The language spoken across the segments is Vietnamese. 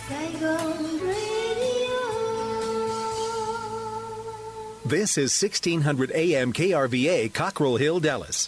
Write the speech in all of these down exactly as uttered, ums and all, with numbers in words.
Saigon Radio. This is sixteen hundred A M K R V A, Cockrell Hill, Dallas.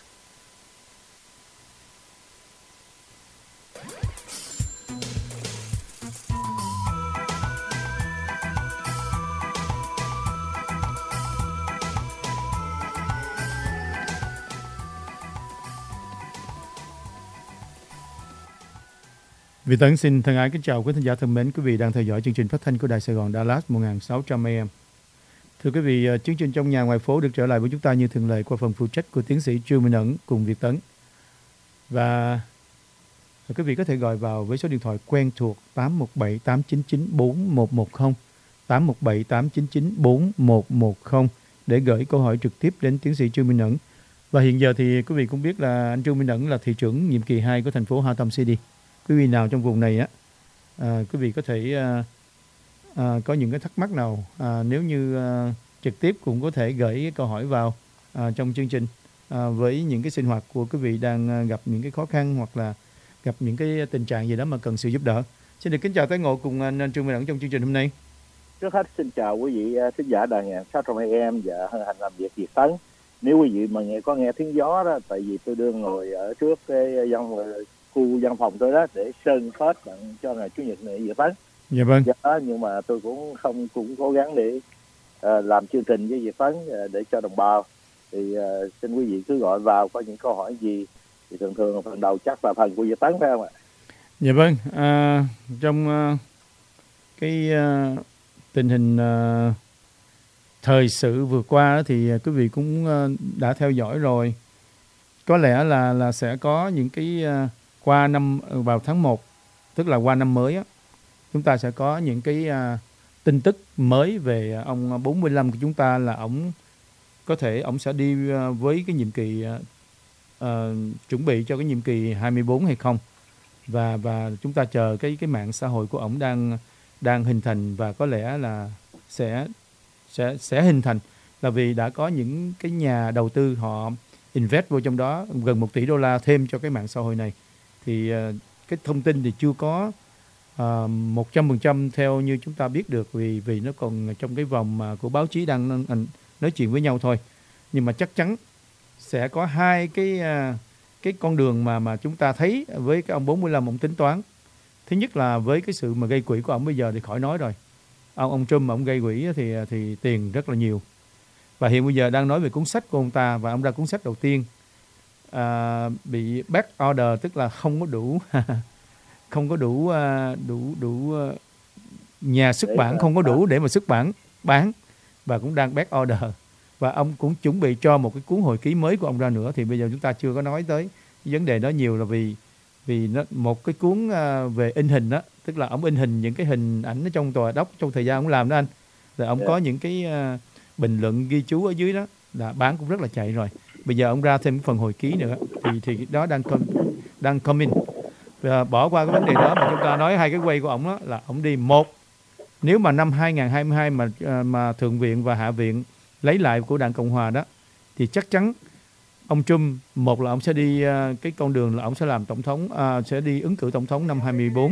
Việt Tấn xin thân ái kính chào quý thính giả thân mến, quý vị đang theo dõi chương trình phát thanh của Đài Sài Gòn Dallas một nghìn sáu trăm A M. Thưa quý vị, chương trình Trong Nhà Ngoài Phố được trở lại với chúng ta như thường lệ qua phần phụ trách của tiến sĩ Trương Minh Ẩn cùng Việt Tấn. Và quý vị có thể gọi vào với số điện thoại quen thuộc tám một bảy tám chín chín bốn một một không, tám một bảy tám chín chín bốn một một không để gửi câu hỏi trực tiếp đến tiến sĩ Trương Minh Ẩn. Và hiện giờ thì quý vị cũng biết là anh Trương Minh Ẩn là thị trưởng nhiệm kỳ hai của thành phố Hatom City. Quý vị nào trong vùng này á, à, quý vị có thể à, à, có những cái thắc mắc nào, à, nếu như à, trực tiếp cũng có thể gửi cái câu hỏi vào à, trong chương trình à, với những cái sinh hoạt của quý vị đang à, gặp những cái khó khăn hoặc là gặp những cái tình trạng gì đó mà cần sự giúp đỡ. Xin được kính chào tái ngộ cùng anh, anh Trương Minh Ẩn trong chương trình hôm nay. Trước hết xin chào quý vị thính giả đài ngàn sáu trăm A M và hân hạnh làm việc Việt Tấn. Nếu quý vị mà nghe có nghe tiếng gió đó, tại vì tôi đương ngồi ở trước cái văn khu văn phòng tôi đó để sơn phết bằng cho ngày chủ nhật này Việt Tấn. Dạ vâng. Đó, nhưng mà tôi cũng không cũng cố gắng để uh, làm chương trình với Việt Tấn uh, để cho đồng bào. Thì uh, xin quý vị cứ gọi vào, có những câu hỏi gì thì thường thường phần đầu chắc là phần của Việt Tấn phải không ạ? Dạ vâng. À, trong uh, cái uh, tình hình uh, thời sự vừa qua thì quý vị cũng uh, đã theo dõi rồi. Có lẽ là là sẽ có những cái uh, qua năm vào tháng một, tức là qua năm mới á, chúng ta sẽ có những cái uh, tin tức mới về ông bốn mươi lăm của chúng ta, là ông có thể ông sẽ đi uh, với cái nhiệm kỳ uh, uh, chuẩn bị cho cái nhiệm kỳ hai mươi bốn hay không, và và chúng ta chờ cái cái mạng xã hội của ông đang đang hình thành, và có lẽ là sẽ sẽ sẽ hình thành là vì đã có những cái nhà đầu tư họ invest vô trong đó gần một tỷ đô la thêm cho cái mạng xã hội này. Thì uh, cái thông tin thì chưa có uh, một trăm phần trăm theo như chúng ta biết được, vì vì nó còn trong cái vòng uh, của báo chí đang uh, nói chuyện với nhau thôi. Nhưng mà chắc chắn sẽ có hai cái uh, cái con đường mà mà chúng ta thấy với cái ông bốn mươi lăm ông tính toán. Thứ nhất là với cái sự mà gây quỹ của ông bây giờ thì khỏi nói rồi. Ông ông Trump ông gây quỹ thì thì tiền rất là nhiều. Và hiện bây giờ đang nói về cuốn sách của ông ta, và ông ra cuốn sách đầu tiên à, bị back order, tức là không có đủ không có đủ đủ đủ nhà xuất bản không có đủ để mà xuất bản bán, và cũng đang back order. Và ông cũng chuẩn bị cho một cái cuốn hồi ký mới của ông ra nữa. Thì bây giờ chúng ta chưa có nói tới vấn đề đó nhiều, là vì vì nó một cái cuốn về in hình đó, tức là ông in hình những cái hình ảnh ở trong tòa đốc trong thời gian ông làm đó anh, rồi ông yeah. có những cái uh, bình luận ghi chú ở dưới đó là bán cũng rất là chạy rồi. Bây giờ ông ra thêm phần hồi ký nữa thì thì đó đang com, đang coming. Và bỏ qua cái vấn đề đó mà chúng ta nói hai cái quay của ông đó là ông đi một, nếu mà năm hai không hai hai mà mà thượng viện và hạ viện lấy lại của đảng Cộng hòa đó thì chắc chắn ông Trump, một là ông sẽ đi uh, cái con đường là ông sẽ làm tổng thống, uh, sẽ đi ứng cử tổng thống năm hai mươi bốn.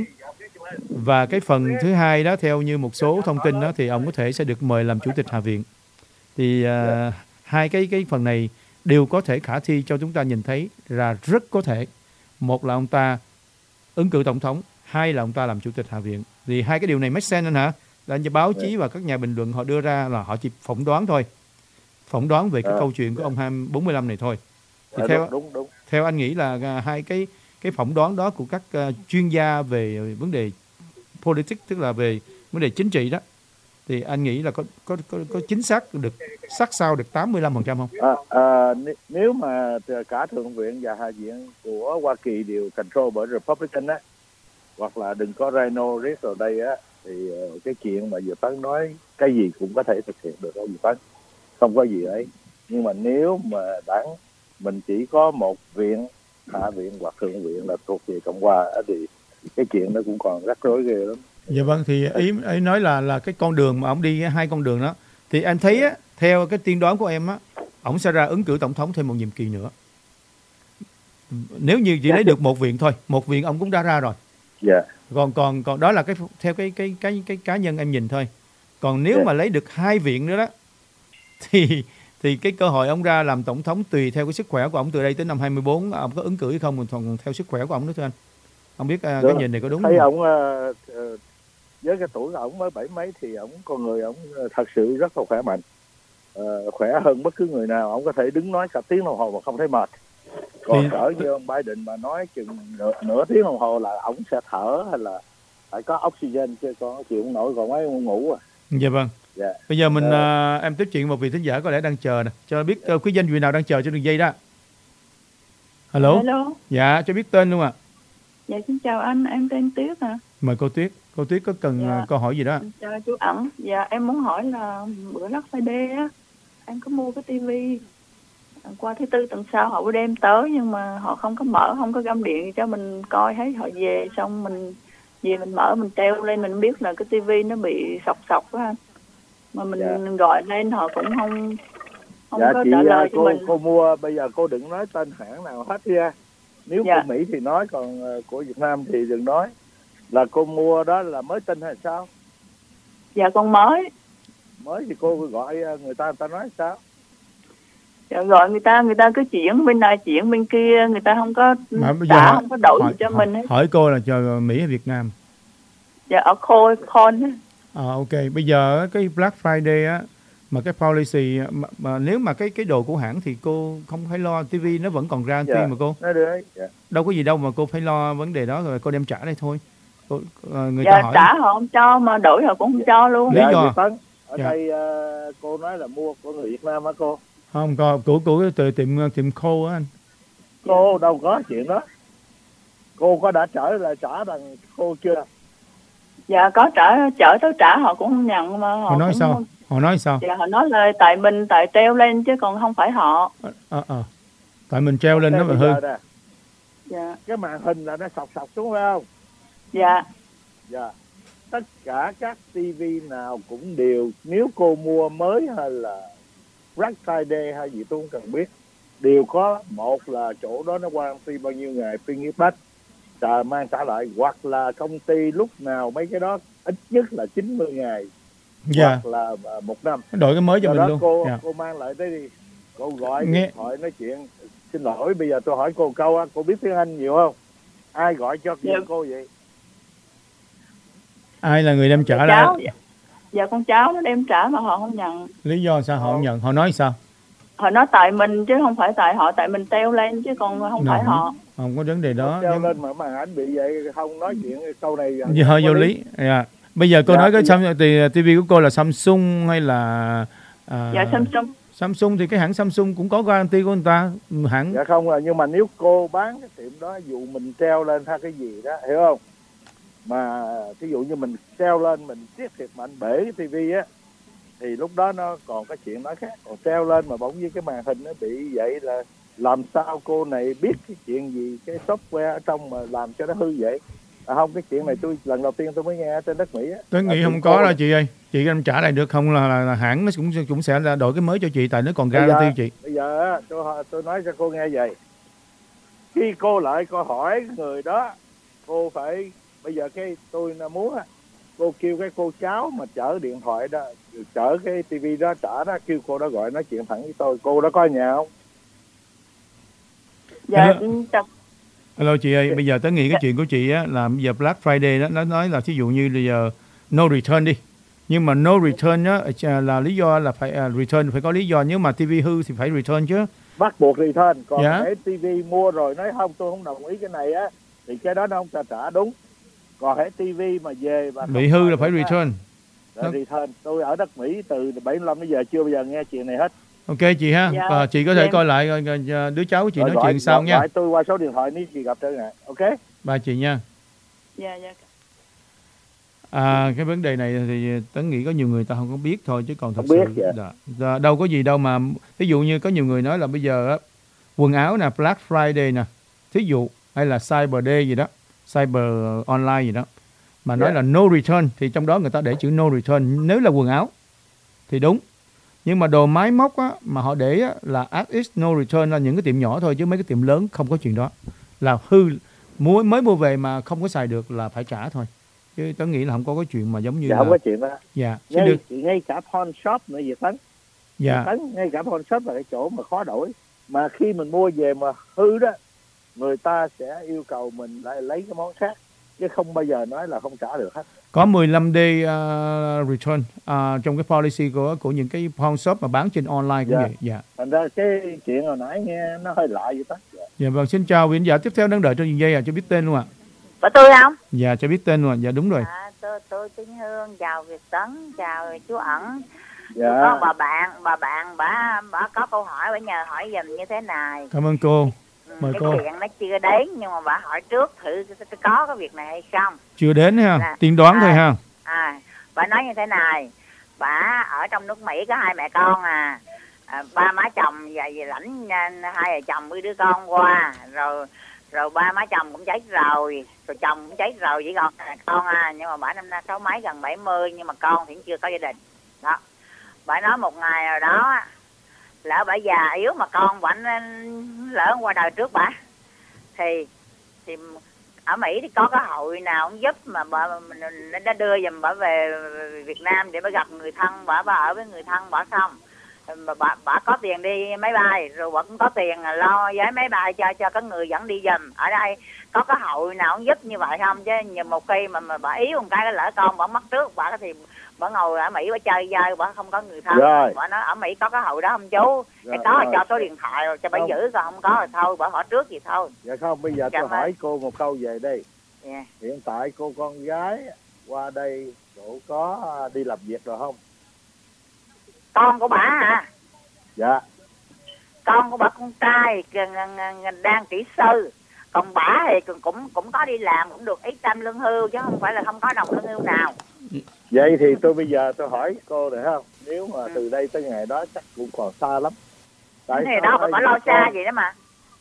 Và cái phần thứ hai đó, theo như một số thông tin đó, thì ông có thể sẽ được mời làm chủ tịch Hạ viện. Thì uh, hai cái cái phần này đều có thể khả thi cho chúng ta nhìn thấy là rất có thể. Một là ông ta ứng cử tổng thống, hai là ông ta làm chủ tịch Hạ viện. Thì hai cái điều này make sense anh hả? Là như báo chí và các nhà bình luận họ đưa ra là họ chỉ phỏng đoán thôi. Phỏng đoán về cái à, câu chuyện của ông bốn mươi lăm này thôi. Thì à, theo đúng, đúng, đúng. theo anh nghĩ là hai cái cái phỏng đoán đó của các uh, chuyên gia về vấn đề politics, tức là về vấn đề chính trị đó, thì anh nghĩ là có có có, có chính xác được sát sao được tám mươi lăm phần trăm không? À, à, nếu mà cả thượng viện và hạ viện của Hoa Kỳ đều control bởi Republican á, hoặc là đừng có Rhino Rex ở đây á, thì cái chuyện mà Dự Tấn nói cái gì cũng có thể thực hiện được ở Dự Tấn, không có gì ấy. Nhưng mà nếu mà đảng mình chỉ có một viện, hạ viện hoặc thượng viện là thuộc về Cộng hòa thì cái chuyện đó cũng còn rắc rối ghê lắm. Dạ vâng, thì ý, ý nói là là cái con đường mà ông đi, hai con đường đó, thì anh thấy á, theo cái tiên đoán của em á, ông sẽ ra ứng cử tổng thống thêm một nhiệm kỳ nữa. Nếu như chỉ lấy được một viện thôi, một viện ông cũng đã ra rồi. Dạ. còn còn còn đó là cái theo cái cái cái cái cá nhân em nhìn thôi. Còn nếu Yeah. mà lấy được hai viện nữa đó thì thì cái cơ hội ông ra làm tổng thống tùy theo cái sức khỏe của ông từ đây tới năm hai mươi bốn, ông có ứng cử hay không còn theo sức khỏe của ông nữa thưa anh. Ông biết uh, cái nhìn này có đúng thấy không? ông uh, uh, với cái tuổi của ông mới bảy mấy thì ông con người ông thật sự rất là khỏe mạnh, uh, khỏe hơn bất cứ người nào. Ông có thể đứng nói cả tiếng đồng hồ mà không thấy mệt. Còn Thì- cỡ như ông Biden mà nói chừng nửa, nửa tiếng đồng hồ là ông sẽ thở hay là phải có oxygen chứ còn chịu không nổi, còn mấy ông ngủ à. Dạ vâng. Dạ. Bây giờ mình Ờ. uh, em tiếp chuyện một vị thính giả có lẽ đang chờ nè, cho biết uh, quý danh vị nào đang chờ trên đường dây đó. Hello. Hello, Dạ, cho biết tên luôn ạ. À. dạ xin chào anh, em tên Tuyết à. Mời cô Tuyết. Cô Tuyết có cần Dạ. uh, câu hỏi gì đó? Xin chào chú Ẩn. Dạ em muốn hỏi là bữa Black Friday á, em có mua cái tivi qua thứ tư tuần sau họ có đem tới nhưng mà họ không có mở, không có găm điện cho mình coi, thấy họ về xong mình về mình mở mình treo lên mình biết là cái tivi nó bị sọc sọc á anh. Mà mình Dạ. gọi lên họ cũng không không Dạ có chị trả lời cho cô mình. cô mua bây giờ cô đừng nói tên hãng nào hết nha. Nếu Dạ. của Mỹ thì nói, còn uh, của Việt Nam thì đừng nói. Là cô mua đó là mới tin hay sao? Dạ con mới. Mới thì cô gọi uh, người ta người ta nói sao? Dạ, gọi người ta người ta cứ chuyển bên này chuyển bên kia, người ta không có Mà bây giờ trả, hỏi- không có đổi hỏi, gì cho hỏi, mình hết. hỏi cô là chờ Mỹ hay Việt Nam? Dạ ở Khôi Khôn á. À, ok, bây giờ á, cái Black Friday á mà cái policy mà, mà nếu mà cái cái đồ của hãng thì cô không phải lo, tivi nó vẫn còn guarantee Dạ. mà cô. Nói được đấy. Dạ. Đâu có gì đâu mà cô phải lo vấn đề đó, rồi cô đem trả đây thôi. Cô, ờ, người Dạ ta hỏi trả họ không cho mà đổi họ cũng không cho luôn. Lý Dạ, do? Việt Tấn, ở Dạ. đây uh, cô nói là mua của người Việt Nam hả cô? không có của của cái tiệm tiệm tiệm khô á anh. Cô đâu có chuyện đó. Cô có đã trở lại trả bằng cô chưa? Dạ có trả, chở tới trả họ cũng không nhận mà họ, Họ nói cũng sao? không- Họ nói sao? Dạ họ nói là tại mình tại treo lên chứ còn không phải họ. Ờ ờ, ờ. Tại mình treo lên Thế nó mà bây hư. giờ nè, Dạ cái màn hình là nó sọc sọc đúng không? dạ Dạ. Tất cả các tivi nào cũng đều, nếu cô mua mới hay là Black Friday hay gì tôi không cần biết, đều có một là chỗ đó nó warranty bao nhiêu ngày, Fingerprint trả mang trả lại, hoặc là công ty lúc nào mấy cái đó ít nhất là chín mươi ngày, Dạ, hoặc là à, một năm. đổi cái mới cho Do mình đó luôn. cô Dạ. cô mang lại đây đi, cô gọi Nghe- điện thoại nói chuyện. Xin lỗi, bây giờ tôi hỏi cô câu á, cô biết tiếng Anh nhiều không? Ai gọi cho Dạ. cô vậy? Ai là người đem trả dạ, ra? cháu dạ. dạ con cháu nó đem trả mà họ không nhận. Lý do sao họ không nhận? Họ nói sao? Họ nói tại mình chứ không phải tại họ, tại mình treo lên chứ còn không Nè, phải họ. Không có vấn đề đó. Treo Nhưng- lên mà màn ảnh bị vậy không nói chuyện câu này Giờ hơi vô lý. Dạ. Bây giờ cô Dạ, nói cái bây Sam, thì tivi của cô là Samsung hay là à, Dạ Samsung. Samsung thì cái hãng Samsung cũng có guarantee của người ta. Hãng Dạ không, là nhưng mà nếu cô bán cái tiệm đó, dù mình treo lên hay cái gì đó, hiểu không? Mà ví dụ như mình treo lên mình siết thiệt mạnh bể cái tivi á, thì lúc đó nó còn cái chuyện nói khác. Còn treo lên mà bỗng nhiên cái màn hình nó bị vậy là làm sao cô này biết cái chuyện gì, cái software ở trong mà làm cho nó hư vậy? À không, cái chuyện này tôi lần đầu tiên tôi mới nghe trên đất Mỹ á. tôi nghĩ À, không tôi có cô- đâu chị ơi. Chị em trả lại được không là, là, là hãng nó cũng cũng sẽ là đổi cái mới cho chị, tại nó còn Bây giờ- guarantee chị. Bây giờ á, tôi tôi nói cho cô nghe vậy. Khi cô lại cô hỏi người đó, cô phải bây giờ cái tôi nó muốn á, cô kêu cái cô cháu mà chở điện thoại đó, chở cái tivi đó trả đó, kêu cô đó gọi nói chuyện thẳng với tôi. Cô đó có ở nhà không? Dạ Hello. chặt. Hello chị ơi, bây giờ tớ nghĩ cái chuyện của chị á là bây giờ Black Friday đó, nó nói là thí dụ như bây giờ no return đi. Nhưng mà no return á là lý do là phải à, return phải có lý do, nếu mà tivi hư thì phải return chứ. Bắt buộc return. Còn Dạ. cái tivi mua rồi nói không tôi không đồng ý cái này á, thì cái đó nó không trả trả đúng. Còn hãy tivi mà về và Bị hư là phải return. Là return. Tôi ở đất Mỹ từ bảy mươi lăm đến giờ chưa bao giờ nghe chuyện này hết. Ok chị ha, Dạ. à, chị có thể Em- coi lại rồi, rồi, rồi, đứa cháu của chị Rồi nói gọi- chuyện sau gọi- nha. gọi tôi qua số điện thoại nếu chị gặp trở ngại. Ok. Ba chị nha. Dạ dạ. À, cái vấn đề này thì Tấn nghĩ có nhiều người ta không có biết thôi, chứ còn thật Không biết, sự dạ. dạ. Dạ, đâu có gì đâu mà ví dụ như có nhiều người nói là bây giờ á, quần áo nè, Black Friday nè, thí dụ hay là Cyber Day gì đó, Cyber Online gì đó, mà nói Dạ. là no return thì trong đó người ta để chữ no return nếu là quần áo thì đúng. Nhưng mà đồ máy móc á, mà họ để á, là as is no return là những cái tiệm nhỏ thôi, chứ mấy cái tiệm lớn không có chuyện đó. Là hư mua mới mua về mà không có xài được là phải trả thôi, chứ tớ nghĩ là không có cái chuyện mà giống như Dạ là không có chuyện đó. dạ xin Ngay, được ngay cả pawn shop nữa vậy Tấn. dạ Tấn, ngay cả pawn shop là cái chỗ mà khó đổi. Mà khi mình mua về mà hư đó, người ta sẽ yêu cầu mình lại lấy cái món khác, chứ không bao giờ nói là không trả được hết. có mười lăm day uh, return uh, trong cái policy của của những cái pawn shop mà bán trên online cũng Dạ. vậy. Dạ. Thành ra cái chuyện hồi nãy nghe nó hơi lạ vậy Tấn. Dạ. Dạ vâng, xin chào vị khán giả tiếp theo đang đợi trên đường dây à, cho biết tên luôn ạ. Có tôi không? Dạ cho biết tên luôn ạ. Dạ đúng rồi. À, tôi tôi Tuyến Hương, chào Việt Tấn, chào chú Ẩn. Dạ. Tôi có bà bạn, bà bạn bà bà có câu hỏi, bà nhờ hỏi giùm như thế này. Cảm ơn cô. Ừ, Mời cái cô. chuyện nó chưa đến nhưng mà bà hỏi trước thử có cái việc này hay không. Chưa đến ha, Là- tiên đoán à, thôi ha. À, bà nói như thế này, bà ở trong nước Mỹ có hai mẹ con à, à ba má chồng và về lãnh à, hai vợ chồng với đứa con qua, rồi rồi ba má chồng cũng chết rồi, rồi chồng cũng chết rồi, chỉ còn con à, nhưng mà bà năm nay sáu mấy gần bảy mươi nhưng mà con thì chưa có gia đình. Đó, bà nói một ngày nào đó lỡ bà già yếu mà con bà lỡ qua đời trước bà thì thì ở Mỹ thì có cái hội nào cũng giúp mà bà nó đưa giùm bà về Việt Nam để bà gặp người thân bà, bà ở với người thân bà không, mà bà, bà có tiền đi máy bay rồi bà cũng có tiền lo vé máy bay cho cho các người dẫn đi giùm. Ở đây có cái hội nào cũng giúp như vậy không, chứ nhiều một khi mà, mà bà yếu một cái lỡ con bà mất trước bà thì bà ngồi ở Mỹ bà chơi dơi, bà không có người thân. Rồi. Bà nói ở Mỹ có cái hội đó không chú? Rồi, Cái có rồi. cho số điện thoại rồi cho bà Không. giữ, còn không có thì thôi bà hỏi trước gì thôi. Dạ không, bây giờ Dạ tôi vâng. hỏi cô một câu về đây. Yeah. Hiện tại cô con gái qua đây cổ có đi làm việc rồi không? Con của bà hả? Dạ. Con của bà con trai ng- ng- ng- đang kỹ sư, còn bà thì cũng cũng cũng có đi làm cũng được ít trăm lương hưu chứ không phải là không có đồng lương hưu nào. Vậy thì tôi bây giờ tôi hỏi cô được không? Nếu mà từ đây tới ngày đó chắc cũng còn xa lắm. Tại Thì sao đó bà, bây bà giờ lo xa con- vậy đó mà.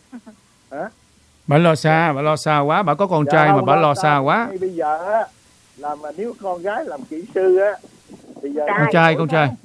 Hả? Bà lo xa, bà lo xa quá, bà có con Dạ trai mà không, bà lo lo xa. xa quá. Ngay bây giờ á, là mà nếu con gái làm kỹ sư á, thì giờ Con Con trai, con trai.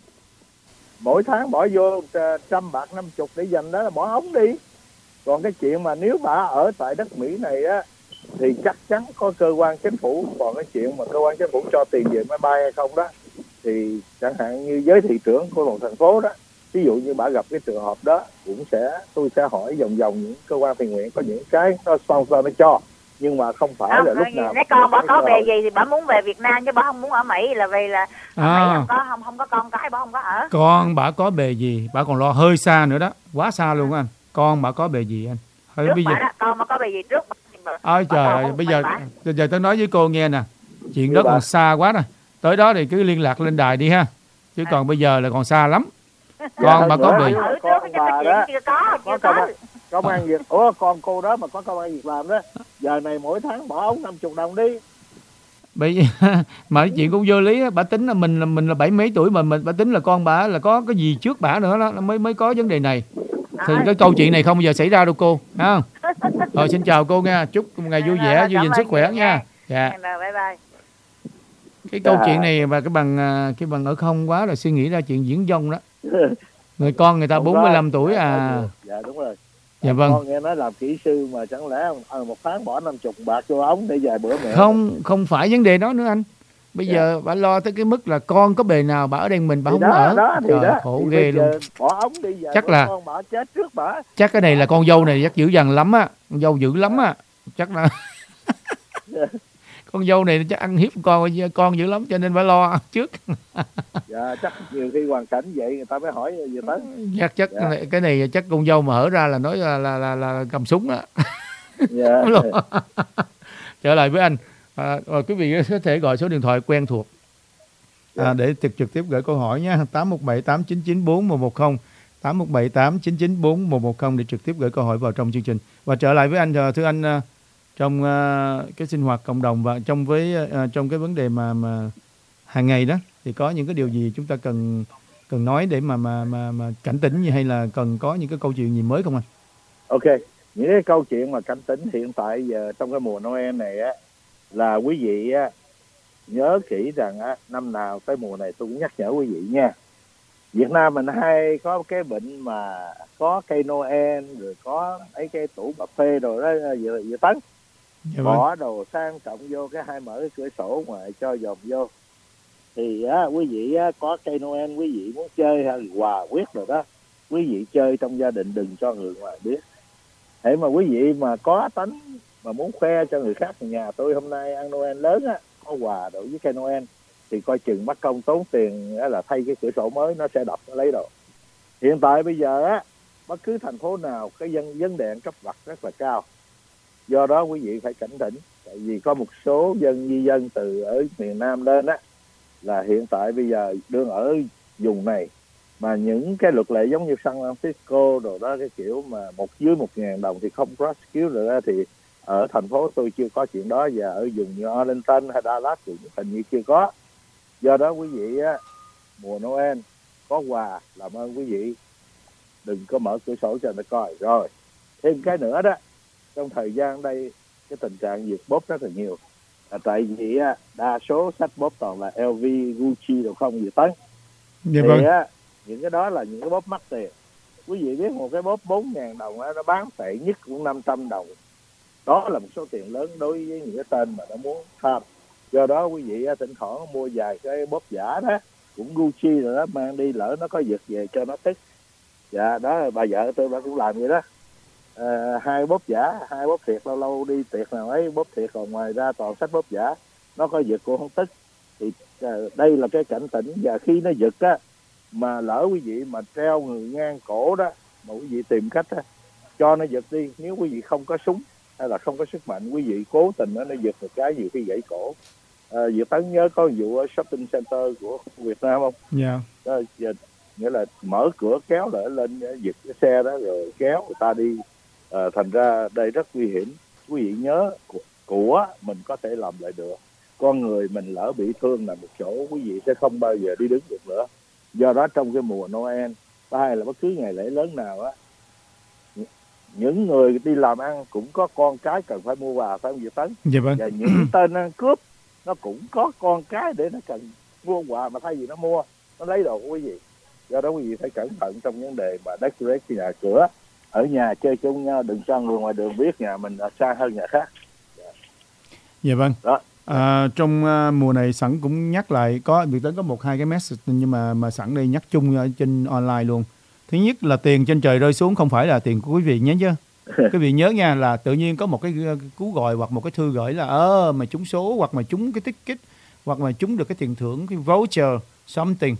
mỗi tháng bỏ vô ờ, trăm bạc năm chục để dành đó là bỏ ống đi. Còn cái chuyện mà nếu bà ở tại đất Mỹ này á thì chắc chắn có cơ quan chính phủ. Còn cái chuyện mà cơ quan chính phủ cho tiền về máy bay hay không đó thì chẳng hạn như với thị trưởng của một thành phố đó, ví dụ như bà gặp cái trường hợp đó cũng sẽ tôi sẽ hỏi vòng vòng những cơ quan thiện nguyện, có những cái nó sponsor nó cho, nhưng mà không phải Không, là lúc nào nếu con bà cũng có cơ về hội. gì thì bà muốn về Việt Nam chứ bà không muốn ở Mỹ, là vì là ở Mỹ À, không có không không có con cái bà không có ở. con bà có bề gì, bà còn lo hơi xa nữa đó, quá xa luôn anh. Con bà có bề gì anh? Thôi Trước bây giờ bà đó, con bà có về gì trước bà, bà, ôi bà trời còn ơi, không bây phải giờ bà. bây giờ tôi nói với cô nghe nè, chuyện đó Dạ còn bà. xa quá nè. Tới đó thì cứ liên lạc lên đài đi ha. Chứ còn bây giờ là còn xa lắm. Con bà có nữa. bề. Ở trước Con cái bà chuyện đó chưa có, có chưa công có. an, công an việc. Ủa con cô đó mà có công an việc làm đó, giờ này mỗi tháng bỏ ống năm chục đồng đi. Bây giờ, mà cái chuyện cũng vô lý á, bà tính là mình là mình là bảy mấy tuổi mà mình bà tính là con bà là có cái gì trước bà nữa đó mới mới có vấn đề này. Thì cái câu chuyện này không bao giờ xảy ra đâu cô, ha không? Rồi xin chào cô nha, chúc một ngày vui vẻ, Rồi, vui cảm gìn ơn sức khỏe nhiều nha. Dạ. Rồi, bye bye. Cái câu Dạ. chuyện này và cái bằng à, cái bằng ở không quá là suy nghĩ ra chuyện diễn dông đó. Người con người ta Không bốn có. mươi lăm tuổi Dạ, à. dạ đúng rồi. Dạ vâng. Con nghe nói làm kỹ sư mà chẳng lẽ ờ, một tháng bỏ năm chục bạc vô ống để vài bữa mẹ. Không, không phải vấn đề đó nữa anh. Bây Dạ. giờ bà lo tới cái mức là con có bề nào bà ở đây mình bà Thì không đó, ở. đó, thì Trời, đó. khổ Thì ghê bây giờ luôn. bỏ ống đi vài Chắc bữa là- con bà chết trước bà. Chắc cái này là con dâu này chắc dữ dằn lắm á. Con dâu dữ lắm á. Chắc là con dâu này chắc ăn hiếp con con dữ lắm cho nên phải lo trước. Dạ chắc nhiều khi hoàn cảnh vậy người ta mới hỏi gì tới. Chắc chắc Dạ. cái này- cái này chắc con dâu mà hở ra là nói là là là, là cầm súng á. Dạ. Trở lại với anh. À, rồi quý vị có thể gọi số điện thoại quen thuộc à, để trực trực tiếp gửi câu hỏi nhé. tám một bảy tám chín chín bốn một một không tám một bảy tám chín chín bốn một một không để trực tiếp gửi câu hỏi vào trong chương trình. Và trở lại với anh, à, thưa anh, à, trong à, cái sinh hoạt cộng đồng và trong với à, trong cái vấn đề mà mà hàng ngày đó thì có những cái điều gì chúng ta cần cần nói để mà mà mà, mà cảnh tỉnh hay là cần có những cái câu chuyện gì mới không anh? Ok, những cái câu chuyện mà cảnh tỉnh hiện tại giờ trong cái mùa Noel này á là quý vị á nhớ kỹ rằng á năm nào tới mùa này tôi cũng nhắc nhở quý vị nha. Việt Nam mình hay có cái bệnh mà có cây Noel rồi có mấy cái tủ cà phê rồi đó, vừa, vừa Tấn. Dạ vâng. bỏ đồ sang trọng vô, cái hai mở cái cửa sổ ngoài cho dòm vô. Thì á, quý vị á, có cây Noel quý vị muốn chơi hay quà quyết rồi đó, quý vị chơi trong gia đình, đừng cho người ngoài biết. Thế mà quý vị mà có tánh mà muốn khoe cho người khác, nhà tôi hôm nay ăn Noel lớn á, có quà đối với cây Noel, thì coi chừng mất công tốn tiền á, là thay cái cửa sổ mới, nó sẽ đập nó lấy đồ. Hiện tại bây giờ á, bất cứ thành phố nào cái dân vấn đề cấp bậc rất là cao, do đó quý vị phải cảnh tỉnh. Tại vì có một số dân di dân từ ở miền Nam lên á, là hiện tại bây giờ đương ở vùng này mà những cái luật lệ giống như San Francisco rồi đó, cái kiểu mà một dưới một ngàn đồng thì không prosecute rồi đó, thì ở thành phố tôi chưa có chuyện đó, và ở vùng như Arlington hay Dallas cũng hình như chưa có. Do đó quý vị á, mùa Noel có quà, làm ơn quý vị đừng có mở cửa sổ cho người ta coi. Rồi thêm cái nữa đó, trong thời gian đây cái tình trạng diệt bóp rất là nhiều, là tại vì á, đa số sách bóp toàn là lờ vê, Gucci rồi không gì tấn. Dạ Thì vâng. á, những cái đó là những cái bóp mắc tiền. Quý vị biết một cái bóp bốn ngàn đồng á, nó bán tệ nhất cũng năm trăm đồng. Đó là một số tiền lớn đối với những cái tên mà nó muốn tham. Do đó quý vị á, thỉnh thoảng mua vài cái bóp giả đó, cũng Gucci rồi đó, mang đi lỡ nó có giật về cho nó tức. Dạ đó là bà vợ tôi bà cũng làm vậy đó. À, hai bóp giả, hai bóp thiệt, lâu lâu đi tiệc nào ấy bóp thiệt, còn ngoài ra toàn sách bóp giả, nó có giật cũng không tức. Thì à, đây là cái cảnh tỉnh. Và khi nó giật á, mà lỡ quý vị mà treo người ngang cổ đó, mà quý vị tìm cách á, cho nó giật đi. Nếu quý vị không có súng hay là không có sức mạnh, quý vị cố tình nó nó giật một cái, nhiều khi gãy cổ. À, Diệp Tấn nhớ có vụ ở shopping center của Việt Nam không? Dạ. Đó, nghĩa là mở cửa kéo lại lên giật cái xe đó rồi kéo người ta đi. À, thành ra đây rất nguy hiểm. Quý vị nhớ của, của mình có thể làm lại được, con người mình lỡ bị thương là một chỗ, quý vị sẽ không bao giờ đi đứng được nữa. Do đó trong cái mùa Noel hay là bất cứ ngày lễ lớn nào á, những người đi làm ăn cũng có con cái cần phải mua quà, phải không Việt Tấn? Dạ vâng. Và những tên ăn cướp nó cũng có con cái để nó cần mua quà, mà thay vì nó mua, nó lấy đồ của quý vị. Do đó quý vị phải cẩn thận trong vấn đề mà decorate nhà cửa. Ở nhà chơi chung nhau, đừng cho người ngoài đường biết nhà mình xa hơn nhà khác. Dạ vâng. Đó. À, trong uh, mùa này sẵn cũng nhắc lại, có Việt Tấn có một hai cái message, nhưng mà mà sẵn đây nhắc chung ở trên online luôn. Thứ nhất là tiền trên trời rơi xuống không phải là tiền của quý vị nhé chứ. Quý vị nhớ nha, là tự nhiên có một cái cú gọi hoặc một cái thư gửi là ơ mà trúng số, hoặc mà trúng cái ticket, hoặc mà trúng được cái tiền thưởng, cái voucher something.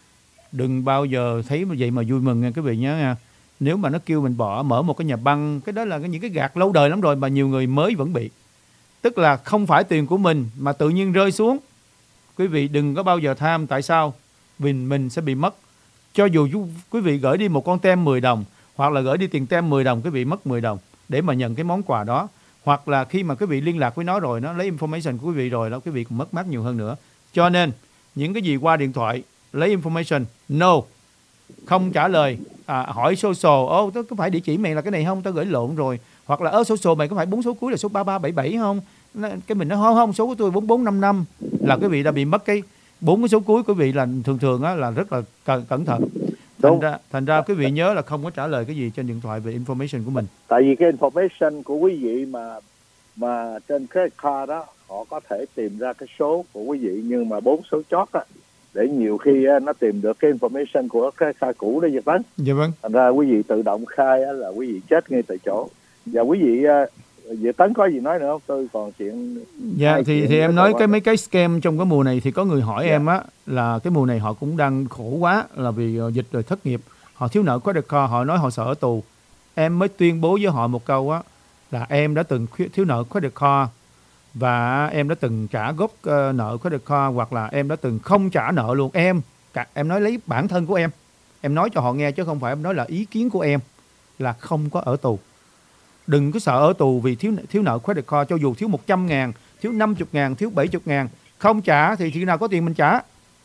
Đừng bao giờ thấy vậy mà vui mừng nha quý vị nhớ nha. Nếu mà nó kêu mình bỏ mở một cái nhà băng, cái đó là những cái gạt lâu đời lắm rồi mà nhiều người mới vẫn bị. Tức là không phải tiền của mình mà tự nhiên rơi xuống. Quý vị đừng có bao giờ tham. Tại sao? Vì mình sẽ bị mất. Cho dù quý vị gửi đi một con tem mười đồng, hoặc là gửi đi tiền tem mười đồng, quý vị mất mười đồng để mà nhận cái món quà đó. Hoặc là khi mà quý vị liên lạc với nó rồi, nó lấy information của quý vị rồi, đó quý vị cũng mất mát nhiều hơn nữa. Cho nên những cái gì qua điện thoại, lấy information, no, không trả lời. À, hỏi social, ô tao có phải địa chỉ mày là cái này không, tao gửi lộn rồi. Hoặc là ơ social mày có phải bốn số cuối là số ba ba bảy bảy không? Cái mình nói không không, số của tôi bốn bốn năm năm, là quý vị đã bị mất cái bốn cái số cuối của quý vị, là thường thường á, là rất là cẩn, cẩn thận. Thành ra, thành ra quý vị nhớ là không có trả lời cái gì trên điện thoại về information của mình. Tại vì cái information của quý vị mà mà trên credit card đó, họ có thể tìm ra cái số của quý vị, nhưng mà bốn số chót á, để nhiều khi á, nó tìm được cái information của cái card cũ đó Việt Tấn. Dạ vâng. Thành ra quý vị tự động khai á, là quý vị chết ngay tại chỗ. Và quý vị Việt Tấn có gì nói nữa không? Tôi còn chuyện. Dạ thì thì em nói cái mấy cái scam trong cái mùa này, thì có người hỏi yeah. em á, là cái mùa này họ cũng đang khổ quá, là vì uh, dịch rồi thất nghiệp, họ thiếu nợ credit card, họ nói họ sợ ở tù. Em mới tuyên bố với họ một câu á, là em đã từng thiếu nợ credit card, và em đã từng trả gốc uh, nợ credit card, hoặc là em đã từng không trả nợ luôn. Em cả, em nói lấy bản thân của em, em nói cho họ nghe, chứ không phải em nói là ý kiến của em, là không có ở tù. Đừng có sợ ở tù vì thiếu thiếu nợ credit card. Cho dù thiếu một trăm ngàn, thiếu năm mươi ngàn, thiếu bảy mươi ngàn, không trả thì khi nào có tiền mình trả.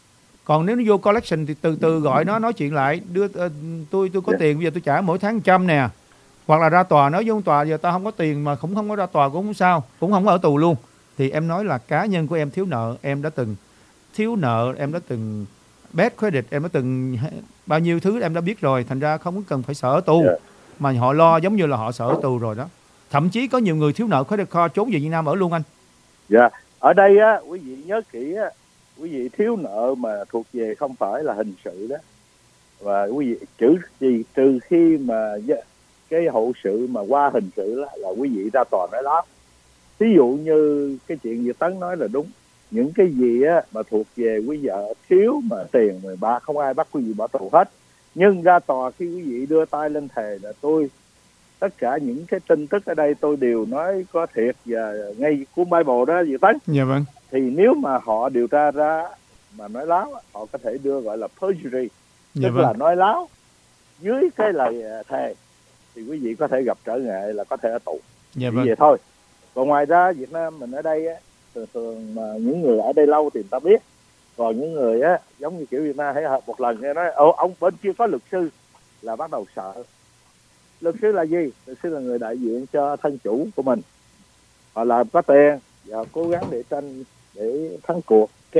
Còn nếu nó vô collection thì từ từ gọi nó nói chuyện lại, đưa uh, tôi tôi có yeah. tiền, bây giờ tôi trả mỗi tháng trăm nè. Hoặc là ra tòa nói với ông tòa giờ tao không có tiền, mà cũng không có ra tòa cũng không sao, cũng không có ở tù luôn. Thì em nói là cá nhân của em thiếu nợ, em đã từng thiếu nợ, em đã từng bad credit, em đã từng bao nhiêu thứ em đã biết rồi. Thành ra không cần phải sợ ở tù, yeah. mà họ lo giống như là họ sợ ở tù rồi đó. Thậm chí có nhiều người thiếu nợ credit card trốn về Việt Nam ở luôn anh. Dạ, ở đây á, quý vị nhớ kỹ á, quý vị thiếu nợ mà thuộc về không phải là hình sự đó, và quý vị trừ gì trừ khi mà cái hậu sự mà qua hình sự đó, là quý vị ra tòa nói đó. Ví dụ như cái chuyện Việt Tấn nói là đúng, những cái gì á mà thuộc về quý vợ thiếu mà tiền mười ba không ai bắt quý vị bỏ tù hết, nhưng ra tòa khi quý vị đưa tay lên thề là tôi tất cả những cái tin tức ở đây tôi đều nói có thiệt và ngay cuốn Bible đó Việt Tấn. Dạ vâng. Thì nếu mà họ điều tra ra mà nói láo, họ có thể đưa gọi là perjury, Dạ tức vâng. là nói láo dưới cái lời thề, thì quý vị có thể gặp trở ngại là có thể ở tù. Dạ Chỉ vâng. vậy thôi. Còn ngoài ra Việt Nam mình ở đây á, thường thường mà những người ở đây lâu thì người ta biết. Còn những người á giống như kiểu Việt Nam hãy hợp một lần nghe nói Ồ, ông bên kia có luật sư là bắt đầu sợ. Luật sư là gì? Luật sư là người đại diện cho thân chủ của mình. Họ làm có tiền và cố gắng để tranh để thắng cuộc. Ok,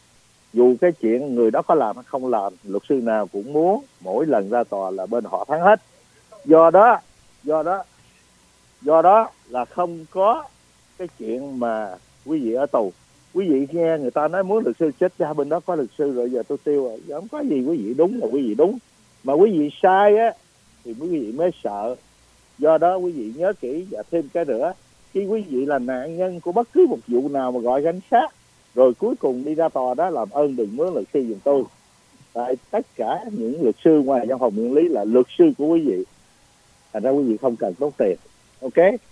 dù cái chuyện người đó có làm hay không làm, luật sư nào cũng muốn mỗi lần ra tòa là bên họ thắng hết. Do đó, do đó, do đó là không có cái chuyện mà quý vị ở tù. Quý vị nghe người ta nói muốn luật sư chết ra bên đó có luật sư rồi giờ tôi tiêu rồi. Giờ không có gì, quý vị đúng là quý vị đúng. Mà quý vị sai á thì quý vị mới sợ. Do đó quý vị nhớ kỹ và thêm cái nữa. Khi quý vị là nạn nhân của bất cứ một vụ nào mà gọi cảnh sát rồi cuối cùng đi ra tòa đó, làm ơn đừng mướn luật sư giùm tôi. Tại tất cả những luật sư ngoài văn phòng miễn lý là luật sư của quý vị. Thành ra quý vị không cần tốn tiền. Ok?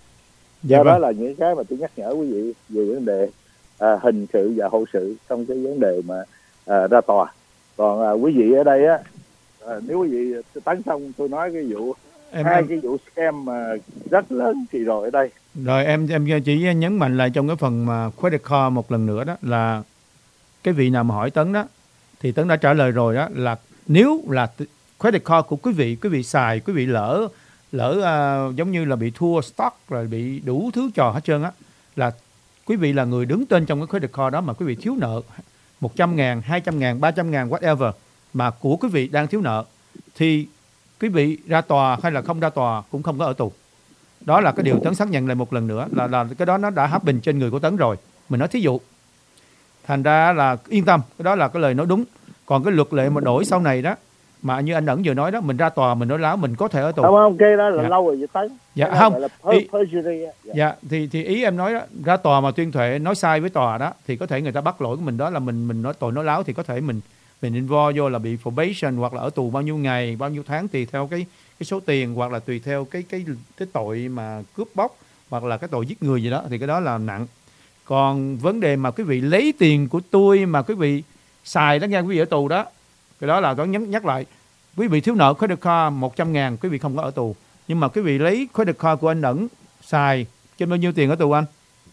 Do Dạ đó vâng. là những cái mà tôi nhắc nhở quý vị về vấn đề à, hình sự và hậu sự trong cái vấn đề mà à, ra tòa. Còn à, quý vị ở đây á, à, nếu quý vị tấn xong tôi nói cái vụ Em, hai em cái vụ scam mà rất lớn thì rồi ở đây. rồi em em chỉ nhấn mạnh lại trong cái phần mà credit card một lần nữa đó là cái vị nào mà hỏi Tấn đó thì Tấn đã trả lời rồi đó, là nếu là credit card của quý vị, quý vị xài, quý vị lỡ lỡ uh, giống như là bị thua stock rồi bị đủ thứ trò hết trơn á, là quý vị là người đứng tên trong cái credit card đó mà quý vị thiếu nợ một trăm ngàn, hai trăm ngàn, ba trăm ngàn whatever mà của quý vị đang thiếu nợ, thì quý vị ra tòa hay là không ra tòa cũng không có ở tù. Đó là cái điều Tấn xác nhận lại một lần nữa, là là cái đó nó đã happen trên người của Tấn rồi. Mình nói thí dụ, thành ra là yên tâm, cái đó là cái lời nói đúng. Còn cái luật lệ mà đổi sau này đó, mà như anh Ẩn vừa nói đó, mình ra tòa mình nói láo mình có thể ở tù. Không không, cái đó là Dạ. lâu rồi vậy Tấn. Dạ Cái đó không. gọi là Ý, per- perjury á. Dạ. dạ thì thì ý em nói đó, ra tòa mà tuyên thệ nói sai với tòa đó thì có thể người ta bắt lỗi của mình, đó là mình mình nói tội nói láo, thì có thể mình mình involve vô là bị probation hoặc là ở tù bao nhiêu ngày, bao nhiêu tháng tùy theo cái cái số tiền, hoặc là tùy theo cái cái cái tội mà cướp bóc hoặc là cái tội giết người gì đó, thì cái đó là nặng. Còn vấn đề mà quý vị lấy tiền của tôi mà quý vị xài đó nghe, quý vị ở tù đó, cái đó là tôi nhắc nhắc lại, quý vị thiếu nợ credit card một trăm ngàn quý vị không có ở tù, nhưng mà quý vị lấy credit card của anh Ẩn xài trên bao nhiêu tiền ở tù anh?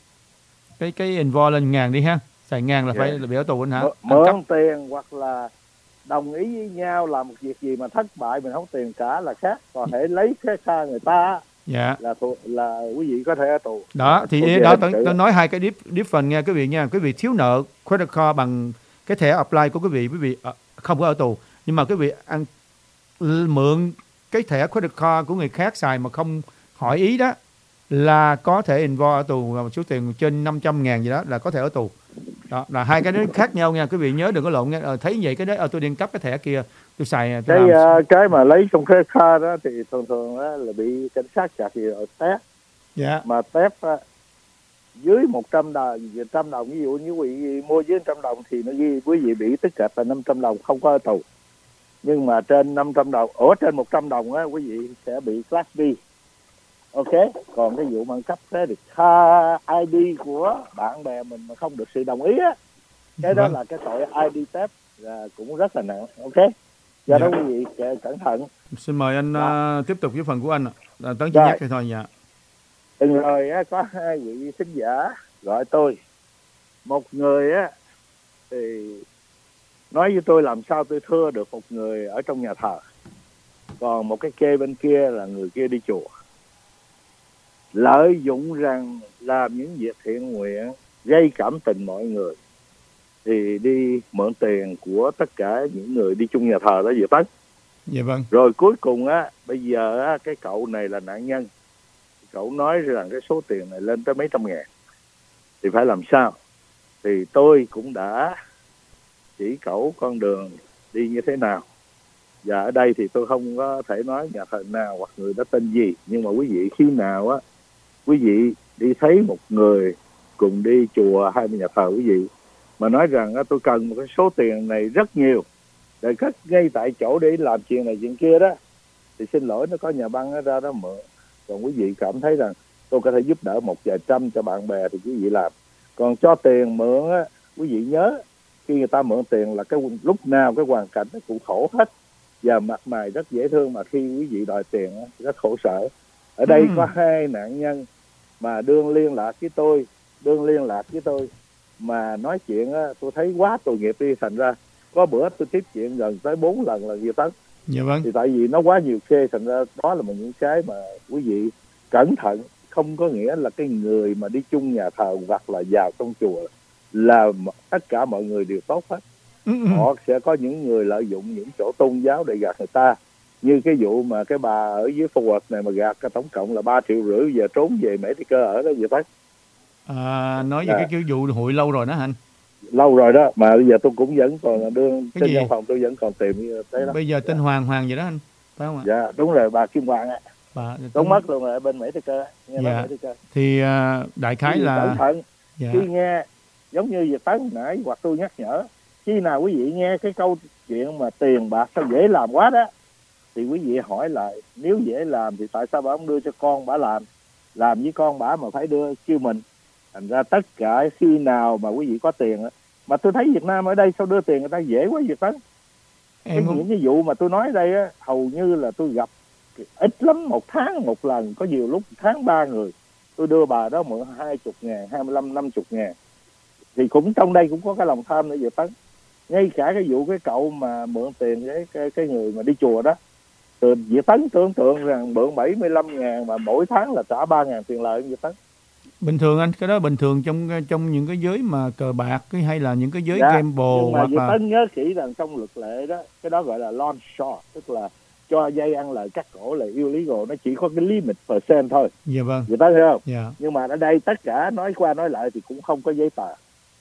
Cái cái involve lên ngàn đi ha, xài ngàn là Dạ. phải là bị ở tù anh hả? M- Ăn cắp. mượn tiền hoặc là đồng ý với nhau làm một việc gì mà thất bại mình không tiền trả là khác. Còn hãy lấy cái xa người ta Dạ. là thuộc là quý vị có thể ở tù. Đó thì Thuộc về đó hình tôi, sự. tôi nói hai cái deep deep phần nha quý vị nha. Quý vị thiếu nợ credit card bằng cái thẻ apply của quý vị, quý vị ờ, không có ở tù, nhưng mà quý vị ăn mượn cái thẻ credit card của người khác xài mà không hỏi ý đó là có thể involve ở tù, một số tiền trên năm trăm ngàn gì đó là có thể ở tù. Đó là hai cái đó khác nhau nha quý vị, nhớ đừng có lộn nha. Ờ, thấy vậy cái đấy ờ, tôi đi cấp cái thẻ kia tôi xài tôi Cái làm. uh, cái mà lấy trong cái car đó thì thường thường đó là bị cảnh sát chặt thì ở tép. Dạ. Mà tép á, dưới một trăm đồng, trăm đồng ví dụ như quý vị mua dưới một trăm đồng thì nó ghi quý vị bị tất cả là năm trăm đồng không có ở tù. Nhưng mà trên năm trăm đồng, ở trên một trăm đồng á quý vị sẽ bị class B. Ok, còn cái vụ mà cấp credit card i đê của bạn bè mình mà không được sự đồng ý á, cái đó Vâng. là cái tội i đê theft là cũng rất là nặng. Ok, do đó Dạ. quý vị c- cẩn thận. Xin mời anh Dạ. uh, tiếp tục với phần của anh ạ. À, Tấn chỉ Rồi. nhắc thì thôi dạ. Từng rồi á, có hai vị thính giả gọi tôi. Một người á thì nói với tôi làm sao tôi thưa được một người ở trong nhà thờ. Còn một cái kê bên kia là người kia đi chùa. Lợi dụng rằng làm những việc thiện nguyện gây cảm tình mọi người thì đi mượn tiền của tất cả những người đi chung nhà thờ đó Diệu Tấn. Dạ vâng. Rồi cuối cùng á, bây giờ á, cái cậu này là nạn nhân. cậu nói rằng cái số tiền này lên tới mấy trăm ngàn thì phải làm sao? Thì tôi cũng đã chỉ cậu con đường đi như thế nào. Và ở đây thì tôi không có thể nói nhà thờ nào hoặc người đó tên gì, nhưng mà quý vị khi nào á quý vị đi thấy một người cùng đi chùa hay nhà thờ quý vị mà nói rằng á, tôi cần một cái số tiền này rất nhiều để cất ngay tại chỗ để làm chuyện này chuyện kia đó, thì xin lỗi, nó có nhà băng nó ra đó mượn. Còn quý vị cảm thấy rằng tôi có thể giúp đỡ một vài trăm cho bạn bè thì quý vị làm. Còn cho tiền mượn á, quý vị nhớ khi người ta mượn tiền là cái lúc nào cái hoàn cảnh nó cũng khổ hết, và mặt mày rất dễ thương, mà khi quý vị đòi tiền á, rất khổ sở. Ở đây ừ. có hai nạn nhân mà đương liên lạc với tôi, đương liên lạc với tôi mà nói chuyện á, tôi thấy quá tội nghiệp đi. Thành ra có bữa tôi tiếp chuyện gần tới bốn lần là Việt Tấn. Dạ vâng. Thì tại vì nó quá nhiều khê, thành ra đó là một những cái mà quý vị cẩn thận. Không có nghĩa là cái người mà đi chung nhà thờ hoặc là vào trong chùa là tất cả mọi người đều tốt hết. Ừ. Họ sẽ có những người lợi dụng những chỗ tôn giáo để gạt người ta. Như cái vụ mà cái bà ở dưới Forward này mà gạt cái tổng cộng là ba triệu rưỡi, giờ trốn về Mỹ Thị Cơ ở đó vậy Tấn. À, nói về à. cái kiểu vụ hội lâu rồi đó anh. Lâu rồi đó, mà bây giờ tôi cũng vẫn còn đương trên văn phòng, tôi vẫn còn tìm như thế đó. Bây giờ tên Hoàng Hoàng vậy đó anh, phải không ạ? Dạ, đúng rồi, bà Kim Hoàng ạ. Bà đúng mất luôn rồi, ở bên Mỹ Thị Cơ. Nghe dạ. Mỹ Thị Cơ. Thì uh, đại khái là cẩn thận. Dạ. Khi nghe giống như Việt Tấn nãy hoặc tôi nhắc nhở, khi nào quý vị nghe cái câu chuyện mà tiền bạc sao dễ làm quá đó, thì quý vị hỏi lại, nếu dễ làm thì tại sao bà không đưa cho con bả làm, làm với con bả mà phải đưa kêu mình. Thành ra tất cả khi nào mà quý vị có tiền á, mà tôi thấy Việt Nam ở đây sao đưa tiền người ta dễ quá Việt Tấn. Em những cái vụ mà tôi nói đây á, hầu như là tôi gặp ít lắm một tháng một lần, có nhiều lúc tháng ba người tôi đưa bà đó mượn hai chục ngàn, hai mươi lăm, năm chục ngàn. Thì cũng trong đây cũng có cái lòng tham nữa Việt Tấn. Ngay cả cái vụ cái cậu mà mượn tiền với cái, cái người mà đi chùa đó, từ Việt Tấn tưởng tượng rằng mượn bảy mươi lăm ngàn mà mỗi tháng là trả ba ngàn tiền lợi Việt Tấn. Bình thường anh, cái đó bình thường trong trong những cái giới mà cờ bạc hay là những cái giới dạ, gamble. Nhưng mà hoặc Việt là... Tấn nhớ kỹ rằng trong luật lệ đó, cái đó gọi là long short, tức là cho dây ăn lời cắt cổ là illegal, nó chỉ có cái limit percent thôi. Dạ vâng. Việt Tấn thấy không? Dạ. Nhưng mà ở đây tất cả nói qua nói lại thì cũng không có giấy tờ.